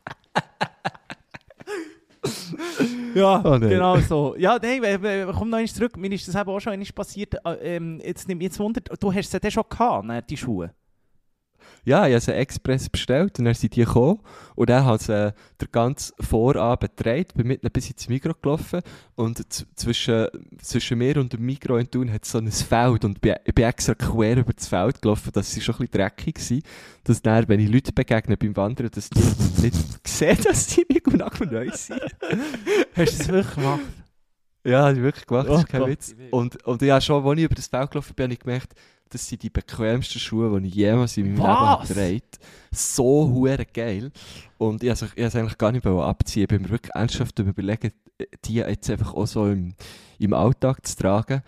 Ja, genau so. Ja, nein, komm noch eins zurück. Mir ist das eben auch schon einmal passiert. Jetzt nimmt mich jetzt Wunder, du hast sie dann schon gehabt, die Schuhe? Ja, ich habe sie express bestellt und dann sind die gekommen. Und dann hat sie den ganzen Vorabend gedreht, bin mit ihnen bis ins Migros gelaufen und zwischen mir und dem Migros in Thun hat es so ein Feld und ich bin extra quer über das Feld gelaufen, dass sie schon ein bisschen dreckig waren, dass dann, wenn ich Leute begegne beim Wandern, dass die nicht sehen, dass die neu sind. Hast du das wirklich gemacht? Ja, habe ich wirklich gemacht, das ist kein Witz. Und ja, schon, als ich über das Feld gelaufen bin, habe ich gemerkt, das sind die bequemsten Schuhe, die ich jemals in meinem Leben getragen habe. So hure geil. Und ich wollte es eigentlich gar nicht abziehen. Ich bin mir wirklich ernsthaft überlegen, die jetzt einfach auch so im Alltag zu tragen.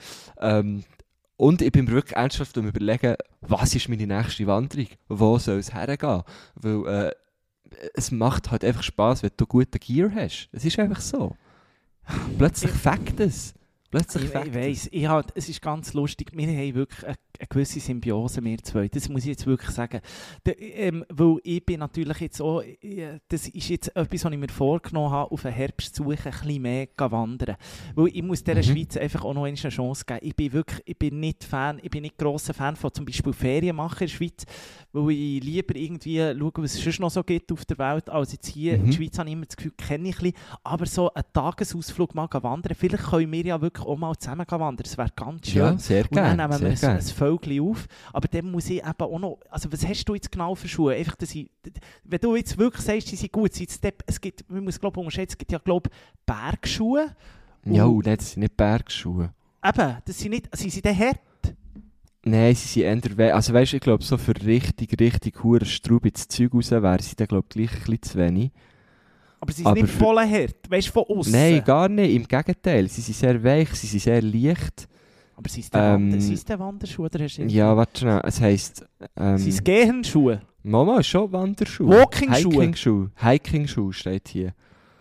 Und ich bin mir wirklich ernsthaft überlegen, was ist meine nächste Wanderung? Wo soll es hergehen? Weil es macht halt einfach Spass, wenn du guten Gear hast. Es ist einfach so. Plötzlich fängt es. Ich weiss, es ist ganz lustig, wir haben wirklich eine gewisse Symbiose, wir zwei, das muss ich jetzt wirklich sagen. Weil ich bin natürlich jetzt auch, das ist jetzt etwas, was ich mir vorgenommen habe, auf den Herbst zu suchen, ein bisschen mehr wandern. Weil ich muss dieser Schweiz einfach auch noch eine Chance geben. Ich bin nicht grosser Fan von zum Beispiel Ferien machen in der Schweiz, weil ich lieber irgendwie schaue, was es sonst noch so gibt auf der Welt, als jetzt hier in der Schweiz habe ich immer das Gefühl, kenne ich ein bisschen, aber so einen Tagesausflug mal wandern, vielleicht können wir ja wirklich auch mal zusammen wandern, das wäre ganz schön. Ja, sehr gerne. Und dann nehmen wir ein Vögel auf, aber dann muss ich eben auch noch, also was hast du jetzt genau für Schuhe? Einfach, wenn du jetzt wirklich sagst, sie sind gut, man muss glaube ich unterscheiden, es gibt ja glaube ich Bergschuhe. Ja, nein, das sind nicht Bergschuhe. Eben, sind sie denn hart? Nein, sie sind eher, also weißt du, ich glaube, so für richtig hure straubiges Zeug raus wären sie dann, glaube ich, gleich ein bisschen zu wenig. Aber sie sind nicht voll hart, weißt du, von außen? Nein, gar nicht, im Gegenteil. Sie sind sehr weich, sie sind sehr leicht. Aber sind es denn Wanderschuhe? Oder hast du ja, warte schnell, es heisst... sind es Gehenschuhe? Mama, schon Wanderschuhe. Walking-Schuhe? Hiking-Schuhe steht hier.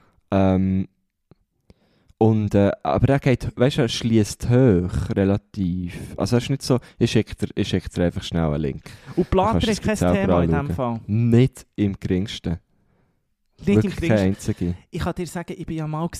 Aber er geht, weißt du, er schliesst hoch, relativ. Also er ist nicht so, ich schicke dir einfach schnell einen Link. Und Plater ist kein Thema in diesem Fall? Nicht im geringsten. Nicht wirklich im kein einziger. Ich kann dir sagen, ich bin ja mal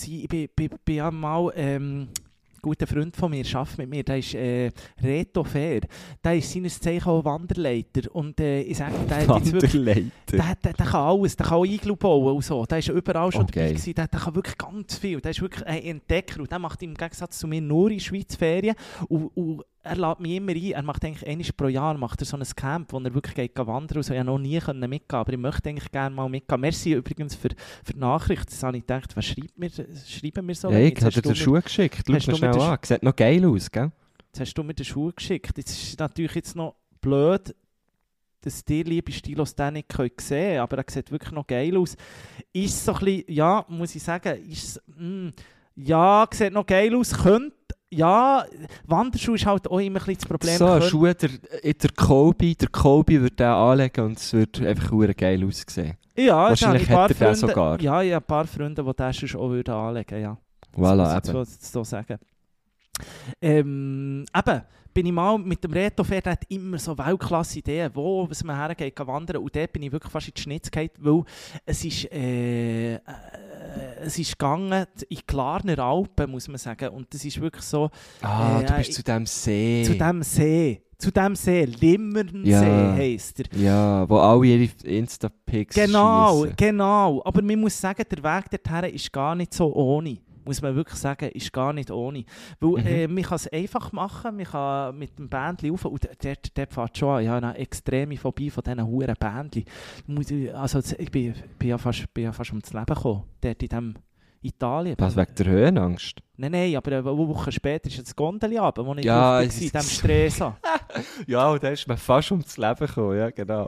guter Freund von mir, arbeitet mit mir, der ist Reto Fair. Der ist seines Zeichen auch Wanderleiter. Und ich sage, der kann alles, der kann auch Iglu bauen und so. Der ist überall schon dabei gewesen, der kann wirklich ganz viel. Der ist wirklich ein Entdecker und der macht im Gegensatz zu mir nur in der Schweiz Ferien. Und er lädt mich immer ein. Er macht eigentlich einmal pro Jahr macht er so ein Camp, wo er wirklich geht wandern und so. Ich konnte noch nie mitgehen, aber ich möchte eigentlich gerne mal mitgehen. Merci übrigens für die Nachricht. Das habe ich gedacht, was schreiben wir so? Ja, ich habe dir den Schuh geschickt. Schau mal schnell an. Sieht noch geil aus, gell? Jetzt hast du mir den Schuh geschickt. Jetzt ist natürlich jetzt noch blöd, dass die liebe Stilos den nicht sehen können, aber er sieht wirklich noch geil aus. Ist so ein bisschen, ja, muss ich sagen, ja, sieht noch geil aus, könnte. Ja, Wanderschuh ist halt auch immer ein bisschen das Problem. So, ein Schuh, der Kobe würde den anlegen und es würde einfach geil aussehen. Ja, wahrscheinlich hätte er den sogar. Ja, ich habe ein paar Freunde, die den schon auch anlegen würden, ja. Voilà, das muss ich so sagen. Eben, bin ich mal mit dem Reto Fair, der hat immer so Weltklasse-Ideen, was man hergeht, wandern. Und dort bin ich wirklich fast in die Schnitz gefallen, weil es ist gegangen in Klarner Alpen, muss man sagen. Und das ist wirklich so... du bist zu dem See. Zu dem See, Limmernsee heisst er. Ja, wo alle ihre Insta-Pics schiessen. Genau. Aber man muss sagen, der Weg dorthin ist gar nicht so ohne. Muss man wirklich sagen, ist gar nicht ohne. Weil man kann es einfach machen, man kann mit dem Bändchen rauf und dort fährt schon an. Ich habe eine extreme Phobie von diesen huren Bändchen. Also ich bin ja fast ums Leben gekommen, dort in diesem Italien. Was, wegen der Höhenangst? Nein, aber eine Woche später ist das Gondeli runter, wo ich war, in diesem Stress. Ja, und da ist man fast ums Leben gekommen, ja genau.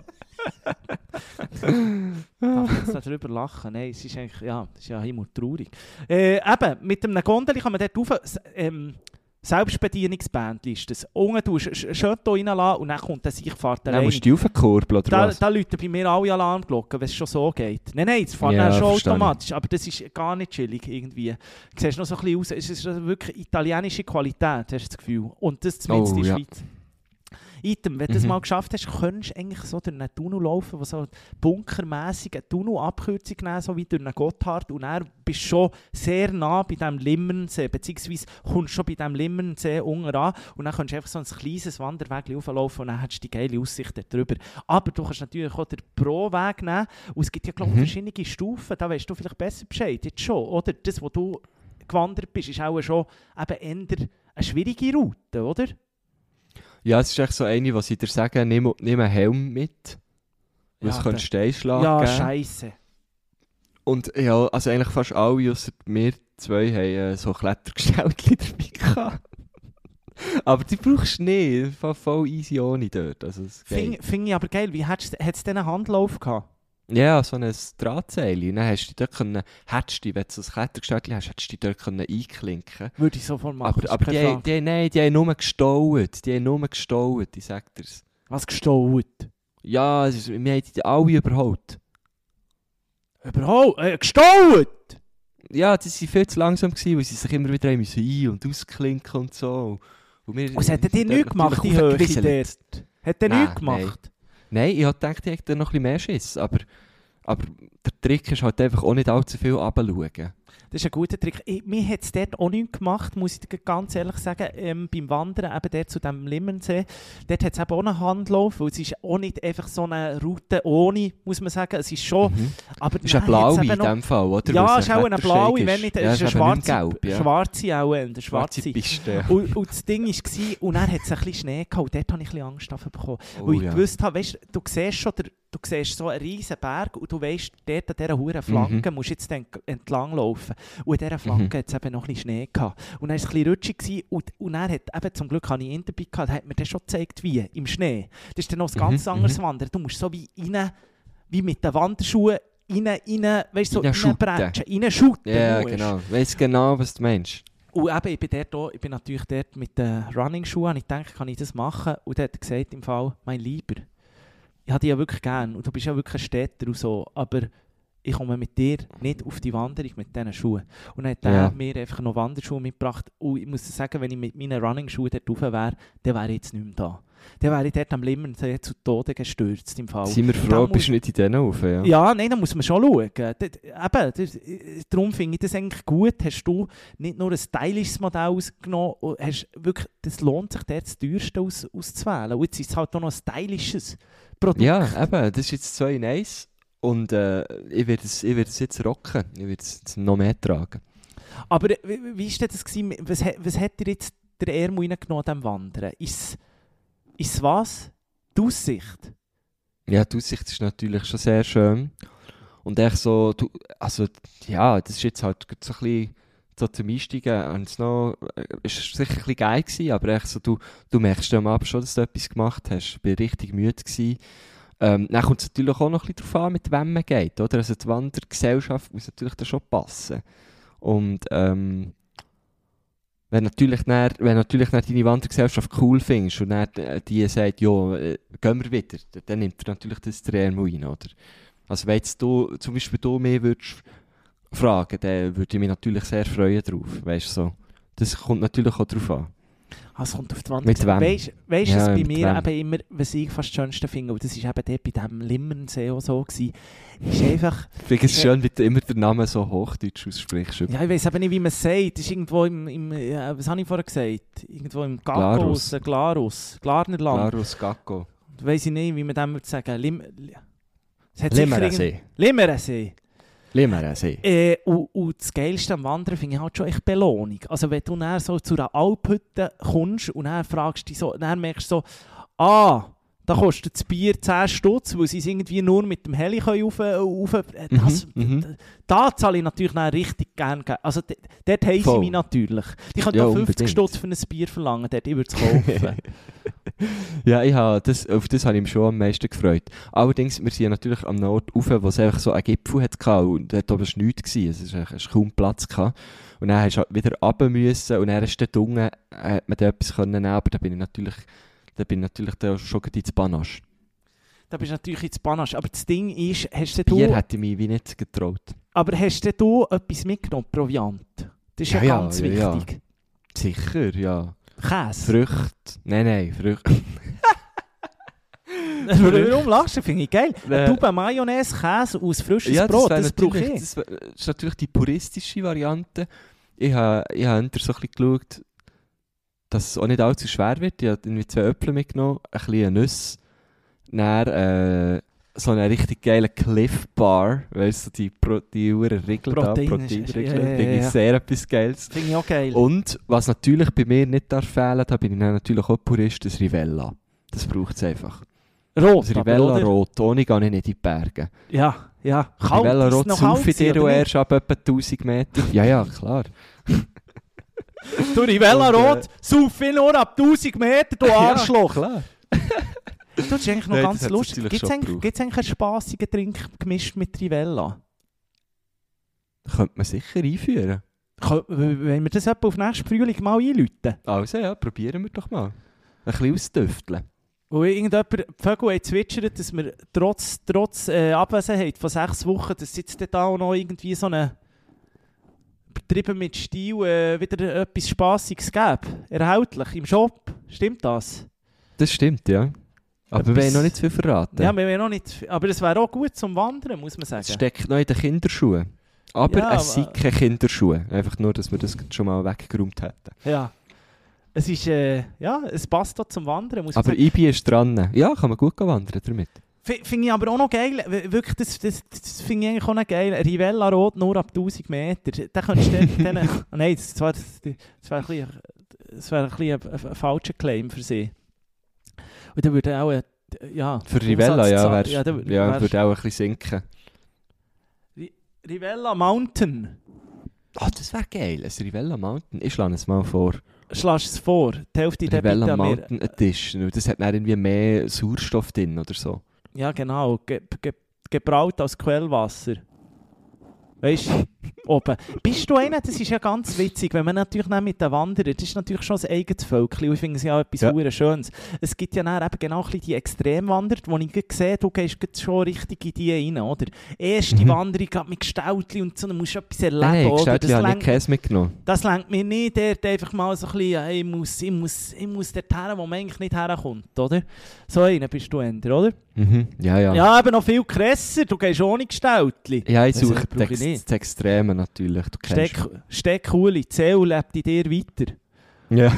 Darf ich jetzt darüber lachen? Nein, es ist eigentlich, ja, das ist ja immer traurig. Eben, mit einem Gondeli kann man dort rauf. Selbstbedienungsbändchen ist das. Unten tust du ein Chateau reinlassen und dann kommt der Sichfahrt alleine. Dann musst du die aufkurbeln, oder was? Da läuten bei mir alle Alarmglocken, wenn es schon so geht. Nein, das fährt dann schon automatisch, aber das ist gar nicht chillig irgendwie. Du siehst noch so ein bisschen aus, es ist wirklich italienische Qualität, hast du das Gefühl. Und das zumindest in der Schweiz. Item, wenn du das mal geschafft hast, könntest du eigentlich so durch einen Tunnel laufen, wo so bunkermässig eine Tunnelabkürzung nehmen, so wie durch einen Gotthard, und dann bist du schon sehr nah bei diesem Limmernsee, beziehungsweise kommst schon bei diesem Limmernsee unten an und dann kannst du einfach so ein kleines Wanderweg rauflaufen und dann hast du die geile Aussicht darüber. Aber du kannst natürlich auch den Pro-Weg nehmen und es gibt ja, glaube ich, verschiedene Stufen, da weißt du vielleicht besser Bescheid, jetzt schon, oder? Das, wo du gewandert bist, ist auch schon eben eher eine schwierige Route, oder? Ja, es ist echt so eine, was ich dir sage, nimm einen Helm mit, weil es könnte Steinschlag geben. Ja, scheisse. Und ja, also eigentlich fast alle, ausser wir zwei, haben so Klettergestellchen dabei gehabt. Aber die brauchst du nicht, voll easy ohne dort. Also, Finde ich aber geil, wie hat es denn einen Handlauf gehabt? Ja, so ein Drahtseil. Dann hast du dort wenn du so ein Klettergestellchen hast, hättest du dich dort einklinken. Würde ich sofort machen. Aber die haben nur gestaut. Ich sag dir's. Was gestaut? Ja, wir haben die alle überholt. Gestaut? Ja, die waren viel zu langsam, weil sie sich immer wieder ein- und ausklinken und so. Was hat der nichts gemacht, die Höhe dort? Hat der nichts gemacht? Nein, ich dachte, ich hätte noch ein bisschen mehr Schiss, aber der Trick ist halt einfach auch nicht allzu viel runterschauen. Das ist ein guter Trick. Mir hat es dort auch nichts gemacht, muss ich dir ganz ehrlich sagen, beim Wandern eben dort zu diesem Limmernsee. Dort hat es eben auch einen Handlauf, weil es ist auch nicht einfach so eine Route ohne, muss man sagen. Es ist schon... Aber ist eine blaue in dem Fall, oder? Ja, es ist auch eine blaue, wenn nicht, es ist eine schwarze auch, eine schwarze Piste. Und das Ding war, und dann hat es ein bisschen Schnee gehabt, und dort habe ich ein bisschen Angst bekommen. Weil ich gewusst habe, weißt, du siehst so einen riesen Berg und du weißt, dort an dieser hohen Flanke musst du jetzt entlang laufen. Und an dieser Flanke hat es eben noch ein bisschen Schnee gehabt. Und dann war es ein bisschen rutschig und dann hat eben, zum Glück habe ich ihn dabei gehabt, hat mir das schon gezeigt, wie, im Schnee. Das ist dann noch ein ganz anderes Wandern. Du musst so wie mit den Wanderschuhen weißt du, so reinschuten. Ja, genau. Ich weiss genau, was du meinst. Und eben, ich bin natürlich dort mit den Running-Schuhen und ich dachte, kann ich das machen? Und er hat gesagt, im Fall, mein Lieber, ich habe dich ja wirklich gern und du bist ja wirklich ein Städter und so, aber ich komme mit dir nicht auf die Wanderung mit diesen Schuhen. Und dann hat er mir einfach noch Wanderschuhe mitgebracht und ich muss sagen, wenn ich mit meinen Running-Schuhen dort rauf wäre, dann wäre ich jetzt nicht mehr da. Dann wäre ich dort am Limmernsee zu Tode gestürzt im Fall. Sind wir froh, bist du nicht in denen rauf? Ja, nein, da muss man schon schauen. Darum finde ich das eigentlich gut. Hast du nicht nur ein stylisches Modell ausgenommen, hast wirklich, das lohnt sich, dort das teuerste auszuwählen. Und jetzt ist es halt auch noch ein stylisches Produkt. Ja, eben, das ist jetzt 2 in 1 und ich werde es jetzt rocken. Ich werde es jetzt noch mehr tragen. Aber wie war das gewesen? Was hat dir jetzt der Ärmel reingenommen an diesem Wandern? Ist was? Die Aussicht? Ja, die Aussicht ist natürlich schon sehr schön. Und echt so, das ist jetzt halt so ein bisschen so zum Einsteigen. Und es ist sicher ein bisschen geil gewesen, aber echt so, du merkst ja am Abend schon, dass du etwas gemacht hast. Ich war richtig müde gewesen. Dann kommt es natürlich auch noch ein bisschen darauf an, mit wem man geht, oder? Also die Wandergesellschaft muss natürlich da schon passen. Und wenn natürlich dann deine Wandergesellschaft cool findest und dann die sagt, ja, gehen wir wieder, dann nimmt er natürlich das Ärmel rein, oder? Also wenn jetzt du, zum Beispiel du mich würdest fragen, dann würde ich mich natürlich sehr freuen drauf, weißt du, so. Das kommt natürlich auch drauf an. Es kommt auf die Wandergesellschaft. Weißt du, was bei mir eben immer, was ich fast das Schönste finde, und das war eben dort bei diesem Limmernsee auch so, ist einfach... Ich finde es schön, wie du immer den Namen so hochdeutsch aussprichst. Ja, ich weiss eben nicht, wie man es sagt. Das ist irgendwo was habe ich vorher gesagt? Irgendwo im Glarus, Glarnerland. Glarus, Gacko. Weiss ich nicht, wie man dem würde sagen. Limmerensee. Und das Geilste am Wandern finde ich halt schon echt Belohnung. Also wenn du dann so zu einer Alphütte kommst und dann fragst du so, dann merkst du so, da kostet das Bier 10 Stutz, weil sie es irgendwie nur mit dem Heli rauf. Da zahle ich natürlich richtig gerne. Also dort heissen sie mich natürlich. Ich könnte 50 Stutz für ein Bier verlangen, dort ich würde es kaufen. Ja, auf das habe ich mich schon am meisten gefreut. Allerdings, wir sind ja natürlich am Nord rauf, wo es einfach so einen Gipfel hatte und dort oben war nichts gewesen. Es war kaum Platz gehabt. Und dann musst du wieder runter müssen und dann ist dort unten, hat man da etwas nehmen, aber da bin ich natürlich da schon ins Panache. Da bist du natürlich ins Panache. Aber das Ding ist, Bier hätte ich mich wie nicht getraut. Aber hast du etwas mitgenommen, Proviant? Das ist ja ganz wichtig. Ja. Sicher, ja. Käse? Früchte? Nein, Früchte. Warum lachst du? Finde ich geil. Eine Tube Mayonnaise, Käse aus frisches Brot, das brauche ich. Das ist natürlich die puristische Variante. Ich habe hinterher so ein bisschen geschaut, dass es auch nicht allzu schwer wird. Ich habe irgendwie 2 Äpfel mitgenommen, ein bisschen Nüsse, dann so einen richtig geilen Cliff Bar, weißt du, die Riegel da, Proteinriegel, finde ich sehr etwas Geiles. Finde ich auch geil. Und was natürlich bei mir nicht fehlen, da bin ich dann natürlich auch Purist, das Rivella. Das braucht es einfach. Rot, das Rivella rot, ohne gehe ich nicht in die Berge. Ja. Kalt, Rivella rot saufe ich dir erst ab etwa 1000 Meter. Ja, klar. Du Rivella rot, saufe ich nur ab 1000 Meter, du Arschloch. Ja, klar. Das ist eigentlich noch ganz lustig. Gibt es eigentlich einen spassigen Trink gemischt mit Rivella? Könnte man sicher einführen. Wenn wir das etwa auf nächsten Frühling mal einläuten? Also ja, probieren wir doch mal. Ein bisschen ausdüfteln. Wo irgendjemand, die Vögel haben zwitschert, dass wir trotz Abwesenheit von 6 Wochen, dass es jetzt da auch noch irgendwie so eine übertrieben mit Stil wieder etwas Spassiges gäbe. Erhältlich im Shop. Stimmt das? Das stimmt, ja. Aber wir wollen noch nicht zu viel verraten. Ja, wir wollen noch nicht. Aber es wäre auch gut zum Wandern, muss man sagen. Es steckt noch in den Kinderschuhen. Aber es sind keine Kinderschuhe. Einfach nur, dass wir das schon mal weggeräumt hätten. Ja. Es ist, es passt auch zum Wandern, muss man sagen. Aber Ibi ist dran. Ja, kann man gut wandern damit. Finde ich aber auch noch geil. Wirklich, das finde ich eigentlich auch noch geil. Rivella rot nur ab 1000 Meter. Da könntest du dann... Nein, das wäre ein bisschen ein falscher Claim für sie. Und dann würde auch für Rivella, würde auch ein bisschen sinken. Rivella Mountain. Das wäre geil, ein Rivella Mountain. Ich schlage es mal vor. Schlagst du es vor? Die Hälfte der Rivella Mountain Edition. Das hat dann irgendwie mehr Sauerstoff drin oder so. Ja, genau. Gebraut aus Quellwasser. Weißt du, oben. Bist du einer? Das ist ja ganz witzig, wenn man natürlich nicht mit den Wanderern, das ist natürlich schon ein eigenes Völkchen und ich finde es ja etwas sehr Schönes. Es gibt ja dann eben genau die Extremwanderer, wo ich sehe, du gehst schon richtig in die rein, oder? Erste Wanderung mit Gestaltli und so, dann musst du etwas erleben, Nein, oder? Gestaltli habe ich Käse mitgenommen. Das lenkt mir nicht, der einfach mal so ein bisschen, ich muss dort her, wo man eigentlich nicht herkommt, oder? So einer bist du, Ender, oder? Ja. Ja, eben noch viel krasser, du gehst ohne Gestaltli. Ja, ich suche das Extreme natürlich. Steck coole, Zell lebt in dir weiter. Ja.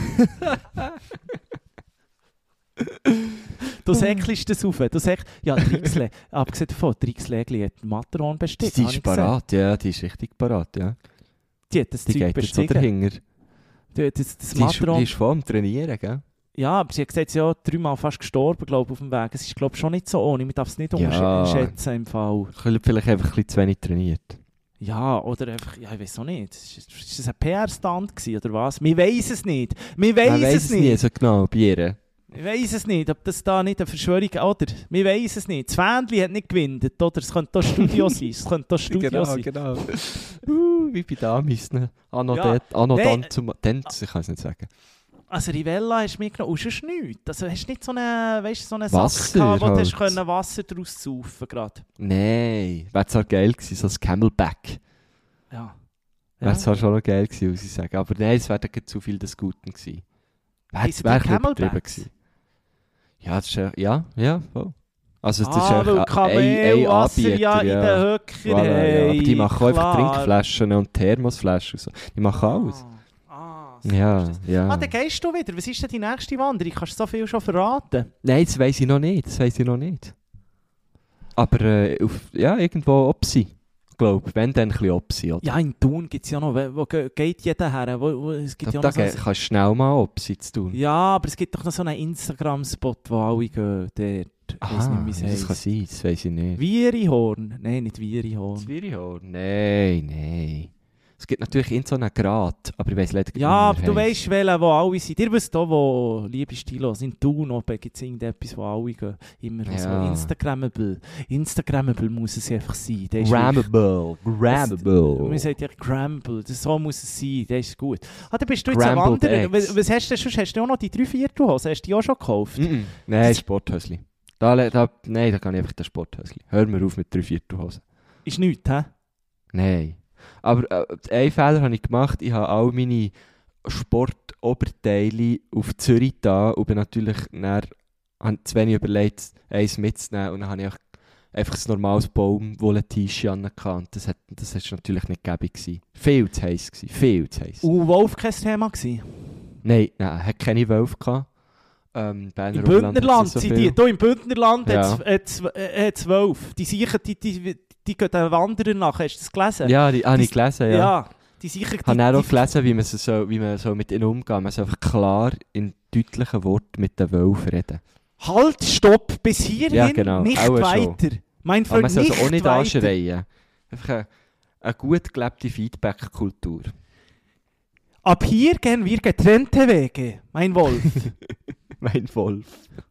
Du säckelst das auf. Ja, Drixle. Abgesehen davon, Drixlegli hat Matterhorn bestiegen. Die ist parat, ja, die ist richtig parat, ja. Die hat das Zeug bestiegen. Die geht jetzt so dahinter. Die ist voll am Trainieren, gell? Ja, aber sie hat gesagt, sie ist ja 3-mal fast gestorben, glaube ich, auf dem Weg. Es ist, glaube ich, schon nicht so ohne. Man darf es nicht unterschätzen im Fall. Vielleicht einfach ein bisschen zu wenig trainiert. Ja, oder einfach, ich weiß auch nicht. Ist das ein PR-Stand oder was? Wir weiss es nicht. Wir weiss es nicht so genau, bei ihr. Ich weiss es nicht, ob das da nicht eine Verschwörung oder? Wir weiss es nicht. Das Fähnchen hat nicht gewinnt, oder? Es könnte das Studio sein. Es könnte das Studio sein. Genau. Wie bei Damis, ne? Dann, ich kann es nicht sagen. Also Rivella hast du mitgenommen, und sonst nichts. Also hast du nicht so eine Wasser, Sache gehabt, wo halt. du hast Wasser daraus saufen gerade? Nein, wäre zwar geil gewesen, so ein Camelback. Ja. Wäre zwar schon noch geil gewesen, muss ich sagen. Aber nein, es wäre zu viel des Guten gewesen. Wäre Camelback gewesen? Ja, das ist ja, voll. Also das ist ein Anbieter, ja, in den Höcker. Voilà, aber die machen auch einfach Trinkflaschen und Thermosflaschen und so. Die machen alles. Ja. Dann gehst du wieder. Was ist denn die nächste Wanderung? Kannst du so viel schon verraten? Nein, das weiss ich noch nicht. Aber irgendwo Opsi. Ich glaube, wenn dann ein bisschen Opsi. Oder? Ja, in Thun gibt es ja noch, wo geht jeder her? Es gibt da kannst du schnell mal Opsi zu tun. Ja, aber es gibt doch noch so einen Instagram-Spot, wo alle gehen. Dort. Das kann sein, das weiss ich nicht. Wierihorn? Nein, nicht Wierihorn. Das Wierihorn? Nein. Es gibt natürlich in so einen Grad, aber ich weiss leider nicht, Ja, aber du heisst. weißt, welche, wo alle sind. Ihr wisst auch, wo liebe Stilos in Thun oben gibt es irgendetwas, wo alle gehen. Immer so Instagrammable. Instagrammable muss es einfach sein. Grammable. Man sagt ja Grammable. So muss es sein. Das ist gut. Ah, dann bist du jetzt ein Wanderer. Was hast du sonst? Hast du auch noch die 3/4-Hose? Hast du die auch schon gekauft? Nein, Sporthösli. Nein, da kann ich einfach den Sporthösli. Hör mir auf mit 3/4-Hose. Ist nichts, hä? Nein. Aber einen Fehler habe ich gemacht. Ich habe all meine Sportoberteile auf Zürich da und bin natürlich zu wenig überlegt, eins mitzunehmen. Und dann habe ich einfach ein normales Baumwolle-T-Shirt an. Das war natürlich nicht gäbig. Viel zu heiß. Und Wolf kein Thema gewesen? Nein, hat keine Wölfe gehabt. Im Bündnerland sind die. Hier im Bündnerland hat es Wölfe. Die gehen den Wanderern nach. Hast du das gelesen? Ja, die habe ich gelesen, ja. Ja, ich habe auch gelesen, wie man so mit ihnen umgeht. Man soll einfach klar in deutlichen Worten mit den Wölfen reden. Halt, stopp, bis hierhin, ja, genau. nicht auch weiter. Schon. Mein Freund, man soll nicht auch nicht weiter. anschreien. Einfach eine gut gelebte Feedback-Kultur. Ab hier gehen wir getrennte Wege, mein Wolf. Mein Wolf.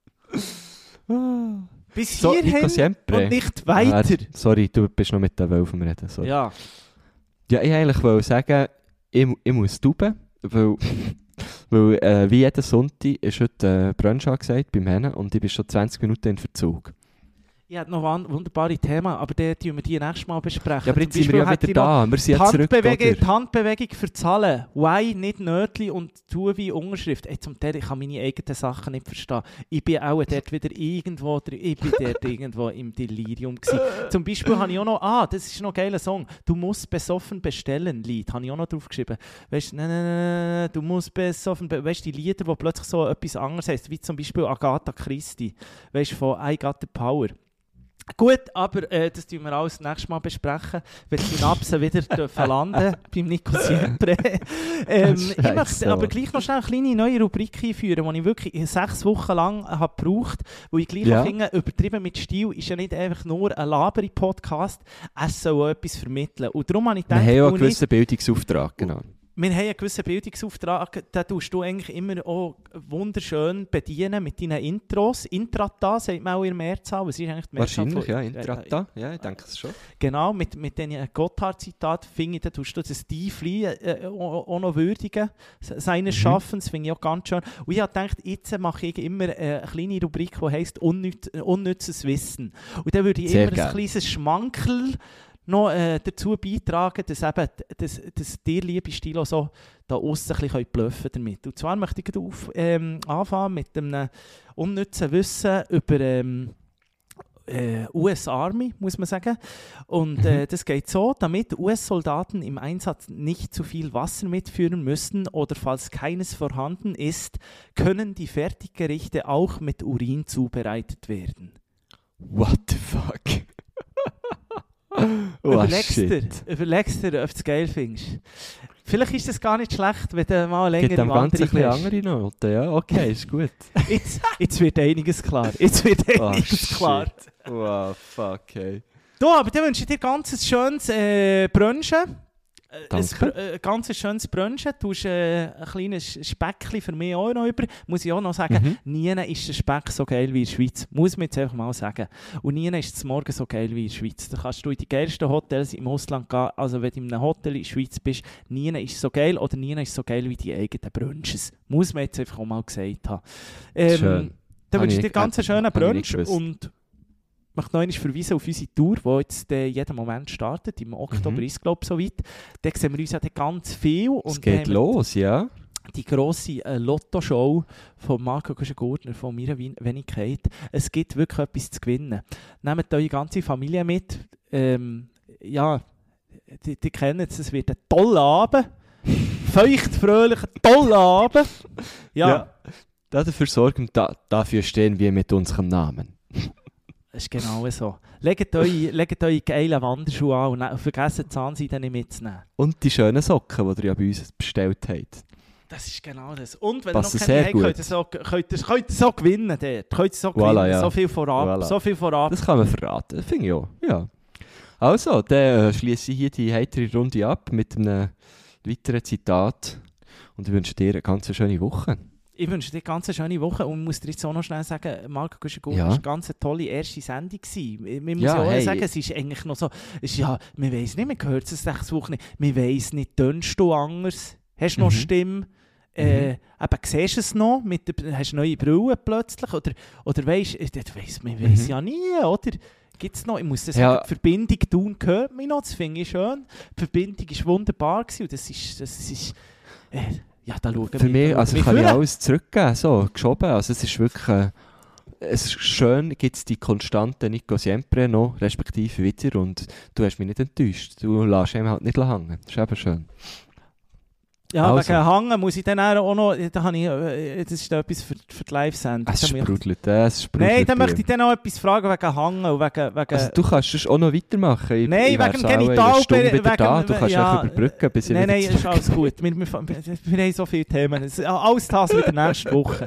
Bis So, hierhin und nicht weiter. Sorry, du bist noch mit den Wölfen reden. Sorry. Ja. Ja, ich wollte sagen, ich muss tauben, weil wie jeden Sonntag ist heute Brunch angesagt beim Hennen und ich bin schon 20 Minuten in Verzug. Ich habe noch ein wunderbares Thema, aber das tun wir die nächstes Mal besprechen. Ja, aber jetzt sind wir ja wieder da. Wir sind ja zurück, Die Handbewegung für Zahlen. Why, nicht Nötli und tu wie Unterschrift. Ey, zum Teil, ich kann meine eigenen Sachen nicht verstehen. Ich bin auch dort wieder irgendwo im Delirium gewesen. Zum Beispiel habe ich auch noch, das ist noch ein geiler Song. Du musst besoffen bestellen, Lied. Habe ich auch noch drauf geschrieben. Weißt du, du musst besoffen weißt du, die Lieder, die plötzlich so etwas anderes heißt, wie zum Beispiel Agatha Christie. Weißt du, von I Got the Power. Gut, aber das tun wir alles nächstes Mal besprechen, wenn die Synapsen wieder landen beim Nico Siempre. Ich möchte aber gleich noch schnell eine kleine neue Rubrik einführen, die ich wirklich 6 Wochen lang habe gebraucht, wo ich gleich finde, übertrieben mit Stil ist ja nicht einfach nur ein Laberi-Podcast, es soll auch etwas vermitteln. Und darum habe ich gedacht, wir haben auch einen gewissen Bildungsauftrag, genau. Wir haben einen gewissen Bildungsauftrag, den tust du eigentlich immer auch wunderschön bedienen mit deinen Intros. Intrata, sagt man auch in der Mehrzahl. Was ist eigentlich die Mehrzahl? Wahrscheinlich, ja, Intrata. Ja, ich denke es schon. Genau, mit diesen Gotthard-Zitaten finde ich, da tust du das Steve auch noch würdigen, seines Schaffens, finde ich auch ganz schön. Und ich habe gedacht, jetzt mache ich immer eine kleine Rubrik, die heisst «Unnützes Wissen». Und dann würde ich sehr immer ein kleines Schmankerl noch dazu beitragen, dass dir, liebe Stilo, so da aussen ein bisschen bluffen damit. Und zwar möchte ich anfangen mit einem unnützen Wissen über US Army, muss man sagen. Und das geht so, damit US-Soldaten im Einsatz nicht zu viel Wasser mitführen müssen oder falls keines vorhanden ist, können die Fertiggerichte auch mit Urin zubereitet werden. What the fuck? Überlegst dir, ob du es geil findest. Vielleicht ist es gar nicht schlecht, wenn du mal länger im Ganzen ein andere Noten, ja? Okay, ist gut. Jetzt wird einiges klar. Klar. Wow, fuck, hey. Du, aber dann wünsche ich dir ganz schönes Brunchen. Danke. Ganz schönes Brunchen. Du hast ein kleines Speckchen für mich auch noch über. Muss ich auch noch sagen, nie ist der Speck so geil wie in der Schweiz. Muss man jetzt einfach mal sagen. Und nie ist es morgen so geil wie in der Schweiz. Da kannst du in die geilsten Hotels im Ausland gehen. Also wenn du in einem Hotel in der Schweiz bist, nie ist es so geil oder nie ist es so geil wie die eigenen Brunches. Muss man jetzt einfach auch mal gesagt haben. Schön. Dann wünsche ich dir ganz einen schönen Brunch und ich möchte noch einmal verweisen auf unsere Tour, die jetzt jeden Moment startet. Im Oktober ist es, glaube ich, soweit. Da sehen wir uns ja ganz viel. Es geht los, ja. Die grosse Lotto-Show von Marco Guschen-Gurtner, von meiner Wenigkeit. Es gibt wirklich etwas zu gewinnen. Nehmt eure ganze Familie mit. Ja, die kennen es. Es wird ein toller Abend. Feucht, fröhlich, toller Abend. Ja. Dafür sorgen, dafür stehen wir mit unserem Namen. Das ist genau so. Legt eure geilen Wanderschuhe an und vergesst die Zahnseide nicht mitzunehmen. Und die schönen Socken, die ihr ja bei uns bestellt habt. Das ist genau das. Und wenn Passen ihr noch keine habt, könnt ihr so gewinnen dort. Könnt ihr so gewinnen. Voilà, ja. So viel vorab. Voilà. So viel vorab. Das kann man verraten, das finde ich auch. Ja. Also, dann schließe ich hier die heitere Runde ab mit einem weiteren Zitat und ich wünsche dir eine ganz schöne Woche. Ich wünsche dir eine ganz schöne Woche und muss dir jetzt auch noch schnell sagen, Marco Guschen-Gurr, war eine ganz tolle erste Sendung gewesen. Man muss ja auch sagen, es ist eigentlich noch so, man weiss nicht, man hört es 6 Wochen nicht, man weiss nicht, tönst du anders, hast du noch Stimme, eben, siehst du es noch, hast du neue Brille plötzlich, oder weisst, man weiss ja nie, oder? Gibt's noch, ich muss das sagen, die Verbindung tun hört mich noch, das finde ich schön, die Verbindung war wunderbar gewesen, und das ist ja, da schauen für mich, also kann ich alles zurückgeben, so, geschoben. Also es ist wirklich, es ist schön, gibt es die konstante Nico Siempre noch, respektive wieder, und du hast mich nicht enttäuscht. Du lässt ihn halt nicht hängen. Das ist eben schön. Ja, also. Wegen Hangen muss ich dann auch noch, das ist etwas für die Live-Sendung. Es sprudelt. Nein, dann möchte ich dann noch etwas fragen wegen Hangen. Wegen also du kannst es auch noch weitermachen. Nein, wegen dem Genitalbereich. Du kannst auch überbrücken, bis ich Nein, ist alles gut. Wir haben so viele Themen. Alles das wieder nächste Woche.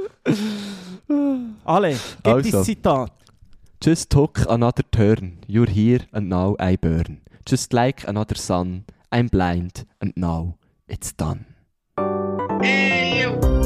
Ale, gib dein Zitat. Just took another turn. You're here and now I burn. Just like another sun. I'm blind and now it's done. Hey, you.